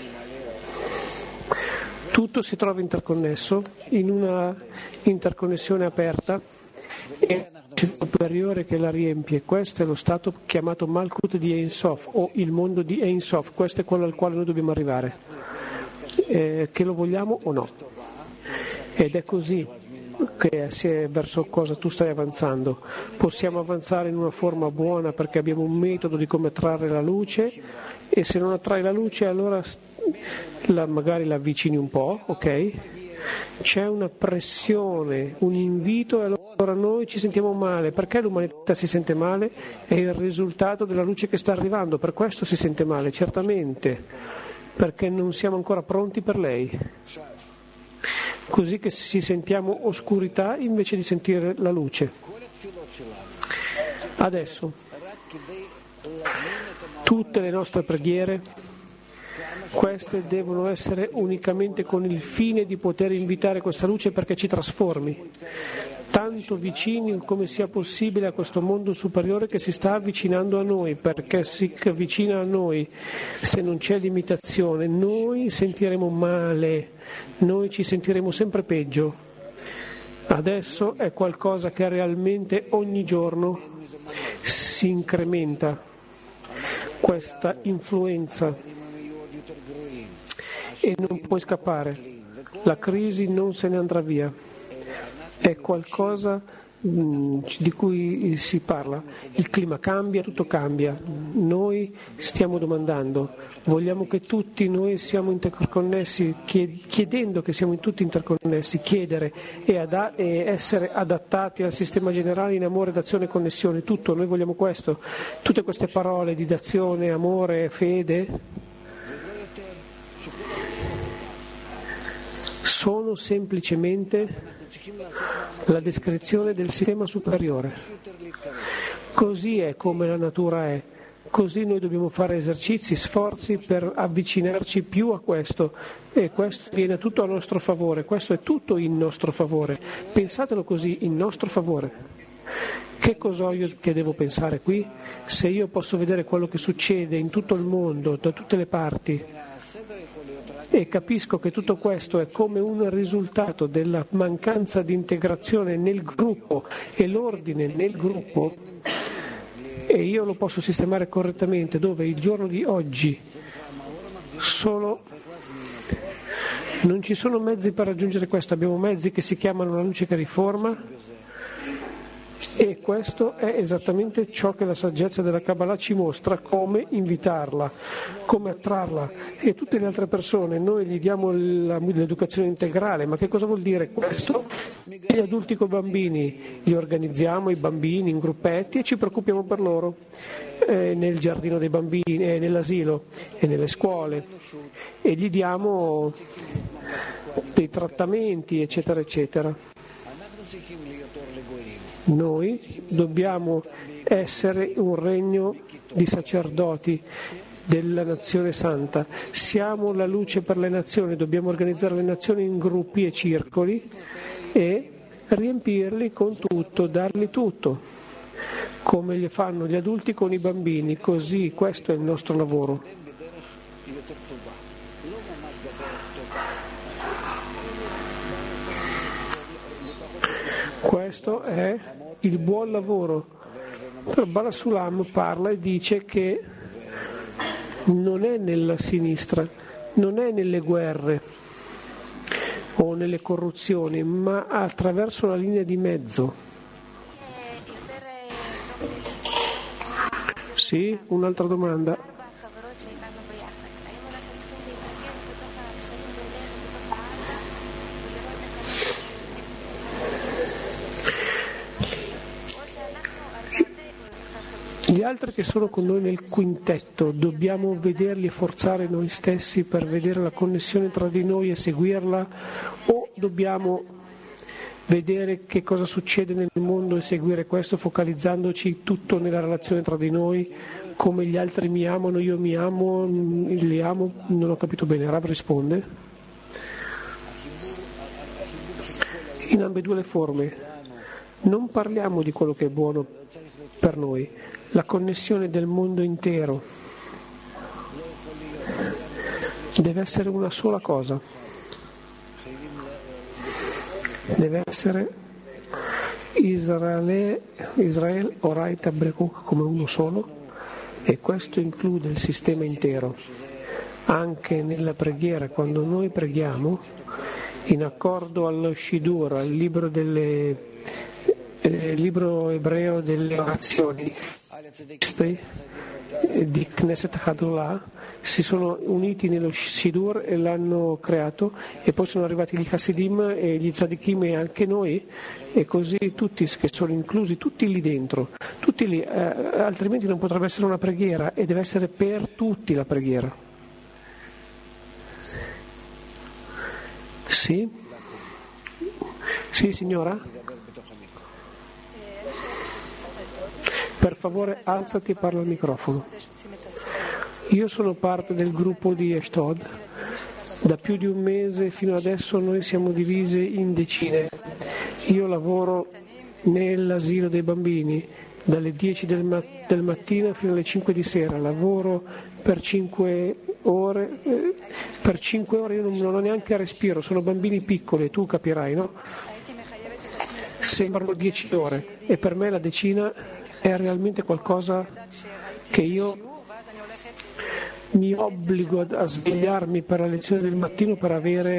tutto si trova interconnesso in una interconnessione aperta e c'è il superiore che la riempie. Questo è lo stato chiamato Malkut di Ein Sof, o il mondo di Ein Sof. Questo è quello al quale noi dobbiamo arrivare, che lo vogliamo o no. Ed è così che verso cosa tu stai avanzando. Possiamo avanzare in una forma buona perché abbiamo un metodo di come attrarre la luce, e se non attrai la luce allora magari la avvicini un po', ok? C'è una pressione, un invito, e allora noi ci sentiamo male. Perché l'umanità si sente male? È il risultato della luce che sta arrivando, per questo si sente male, certamente, perché non siamo ancora pronti per lei. Così che si sentiamo oscurità invece di sentire la luce. Adesso, tutte le nostre preghiere Queste devono essere unicamente con il fine di poter invitare questa luce perché ci trasformi, tanto vicini come sia possibile a questo mondo superiore che si sta avvicinando a noi, perché si avvicina a noi. Se non c'è limitazione, noi sentiremo male, noi ci sentiremo sempre peggio. Adesso è qualcosa che realmente ogni giorno si incrementa, questa influenza, e non puoi scappare. La crisi non se ne andrà via. È qualcosa di cui si parla. Il clima cambia, tutto cambia. Noi stiamo domandando, vogliamo che tutti noi siamo interconnessi, chiedendo che siamo tutti interconnessi, chiedere e essere adattati al sistema generale in amore, d'azione e connessione. Tutto, noi vogliamo questo. Tutte queste parole di d'azione, amore, fede sono semplicemente la descrizione del sistema superiore. Così è come la natura è, così noi dobbiamo fare esercizi, sforzi per avvicinarci più a questo, e questo viene tutto a nostro favore, questo è tutto in nostro favore. Pensatelo così, in nostro favore. Che cosa ho io che devo pensare qui? Se io posso vedere quello che succede in tutto il mondo, da tutte le parti, e capisco che tutto questo è come un risultato della mancanza di integrazione nel gruppo e l'ordine nel gruppo, e io lo posso sistemare correttamente, dove il giorno di oggi non ci sono mezzi per raggiungere questo, abbiamo mezzi che si chiamano la luce che riforma, e questo è esattamente ciò che la saggezza della Kabbalah ci mostra, come invitarla, come attrarla, e tutte le altre persone noi gli diamo l'educazione integrale. Ma che cosa vuol dire questo? Gli adulti con i bambini li organizziamo, i bambini in gruppetti, e ci preoccupiamo per loro nel giardino dei bambini, nell'asilo e nelle scuole, e gli diamo dei trattamenti, eccetera eccetera. Noi dobbiamo essere un regno di sacerdoti della nazione santa, siamo la luce per le nazioni, dobbiamo organizzare le nazioni in gruppi e circoli e riempirli con tutto, dargli tutto, come li fanno gli adulti con i bambini, così questo è il nostro lavoro. Questo è il buon lavoro. Però Bala Sulam parla e dice che non è nella sinistra, non è nelle guerre o nelle corruzioni, ma attraverso la linea di mezzo. Sì, un'altra domanda. Gli altri che sono con noi nel quintetto, dobbiamo vederli e forzare noi stessi per vedere la connessione tra di noi e seguirla, o dobbiamo vedere che cosa succede nel mondo e seguire questo focalizzandoci tutto nella relazione tra di noi, come gli altri mi amano, io mi amo, li amo? Non ho capito bene. Rav risponde. In ambedue le forme. Non parliamo di quello che è buono per noi. La connessione del mondo intero deve essere una sola cosa, deve essere Israele Oraita Brekuk come uno solo, e questo include il sistema intero. Anche nella preghiera, quando noi preghiamo, in accordo allo Shidur, al libro ebreo delle orazioni di Knesset Hadullah, si sono uniti nello Sidur e l'hanno creato, e poi sono arrivati gli Hasidim e gli Tzadikim e anche noi, e così tutti che sono inclusi, tutti lì dentro, tutti lì, altrimenti non potrebbe essere una preghiera, e deve essere per tutti la preghiera. Sì? Sì, signora? Per favore alzati e parla al microfono. Io sono parte del gruppo di Ashdod. Da più di un mese fino adesso noi siamo divisi in decine. Io lavoro nell'asilo dei bambini dalle 10 del mattino fino alle 5 di sera, lavoro per 5 ore, io non ho neanche respiro, sono bambini piccoli, tu capirai, no? Sembrano 10 ore e per me la decina è realmente qualcosa che io mi obbligo a svegliarmi per la lezione del mattino per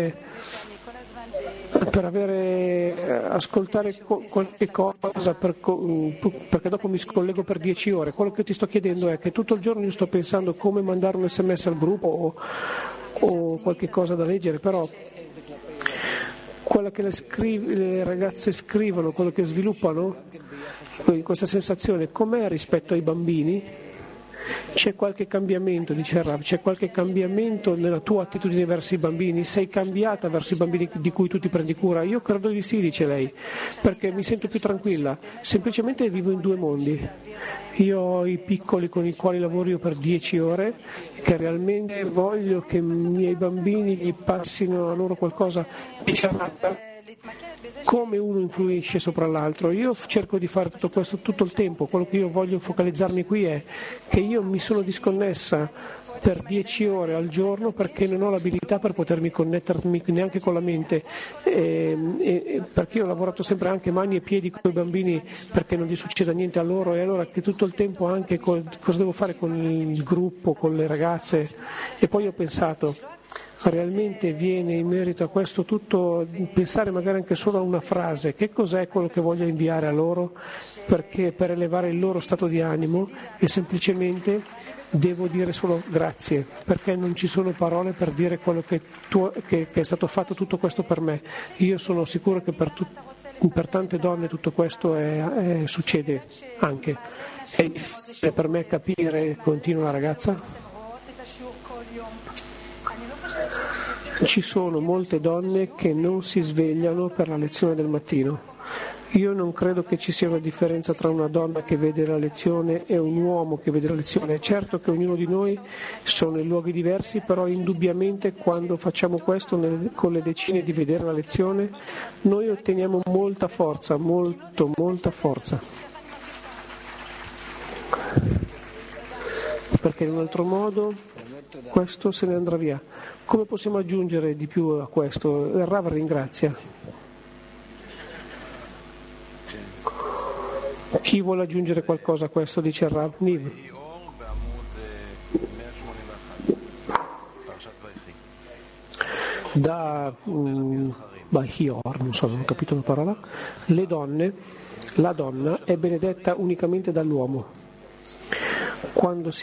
ascoltare qualche cosa perché dopo mi scollego per 10 ore. Quello che ti sto chiedendo è che tutto il giorno io sto pensando come mandare un SMS al gruppo o qualche cosa da leggere, però quello che le ragazze scrivono, quello che sviluppano, questa sensazione com'è rispetto ai bambini? C'è qualche cambiamento, dice Rav, c'è qualche cambiamento nella tua attitudine verso i bambini? Sei cambiata verso i bambini di cui tu ti prendi cura? Io credo di sì, dice lei, perché mi sento più tranquilla, semplicemente vivo in due mondi. Io ho i piccoli con i quali lavoro io per 10 ore, che realmente voglio che i miei bambini gli passino a loro qualcosa di certo. Come uno influisce sopra l'altro? Io cerco di fare tutto questo tutto il tempo. Quello che io voglio focalizzarmi qui è che io mi sono disconnessa per 10 ore al giorno perché non ho l'abilità per potermi connettermi neanche con la mente, perché io ho lavorato sempre anche mani e piedi con i bambini perché non gli succeda niente a loro, e allora che tutto il tempo anche cosa devo fare con il gruppo, con le ragazze. E poi ho pensato, realmente viene in merito a questo tutto pensare magari anche solo a una frase, che cos'è quello che voglio inviare a loro perché per elevare il loro stato di animo, e semplicemente devo dire solo grazie, perché non ci sono parole per dire quello che è stato fatto tutto questo per me. Io sono sicuro che per tante donne tutto questo succede anche. È difficile per me capire, continua la ragazza. Ci sono molte donne che non si svegliano per la lezione del mattino. Io non credo che ci sia una differenza tra una donna che vede la lezione e un uomo che vede la lezione. È certo che ognuno di noi sono in luoghi diversi, però indubbiamente quando facciamo questo con le decine di vedere la lezione, noi otteniamo molta forza, molta forza. Perché in un altro modo questo se ne andrà via. Come possiamo aggiungere di più a questo? Il Rav ringrazia. Chi vuole aggiungere qualcosa a questo, dice il Rav? Niv. Da Hior, non ho capito la parola. La donna è benedetta unicamente dall'uomo. Quando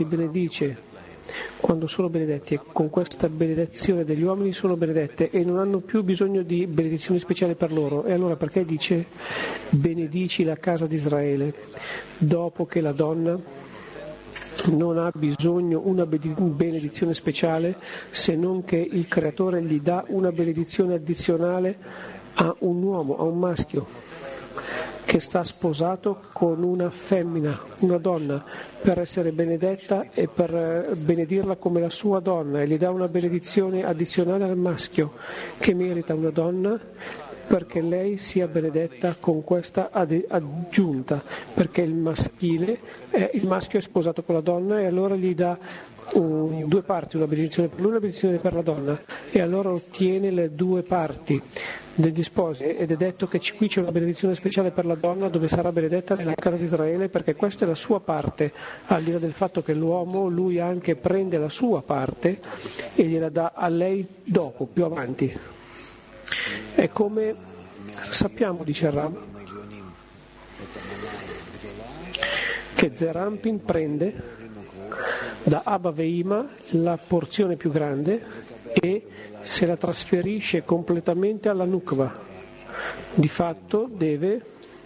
sono benedetti e con questa benedizione degli uomini sono benedette e non hanno più bisogno di benedizioni speciali per loro. E allora perché dice benedici la casa di Israele dopo che la donna non ha bisogno una benedizione speciale, se non che il Creatore gli dà una benedizione addizionale a un uomo, a un maschio che sta sposato con una femmina, una donna, per essere benedetta e per benedirla come la sua donna, e gli dà una benedizione addizionale al maschio che merita una donna perché lei sia benedetta con questa aggiunta, perché il maschio è sposato con la donna e allora gli dà due parti, una benedizione per lui e una benedizione per la donna, e allora ottiene le due parti degli sposi, ed è detto che qui c'è una benedizione speciale per la donna dove sarà benedetta nella casa di Israele, perché questa è la sua parte, al di là del fatto che l'uomo, lui anche prende la sua parte e gliela dà a lei dopo, più avanti. È come sappiamo, dice Ram, che Zerampin prende da Abba Veima la porzione più grande e se la trasferisce completamente alla Nukva. Di fatto deve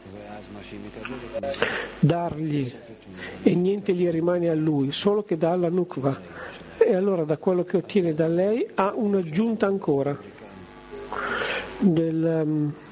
dargli e niente gli rimane a lui, solo che dà alla Nukva, e allora da quello che ottiene da lei ha un'aggiunta ancora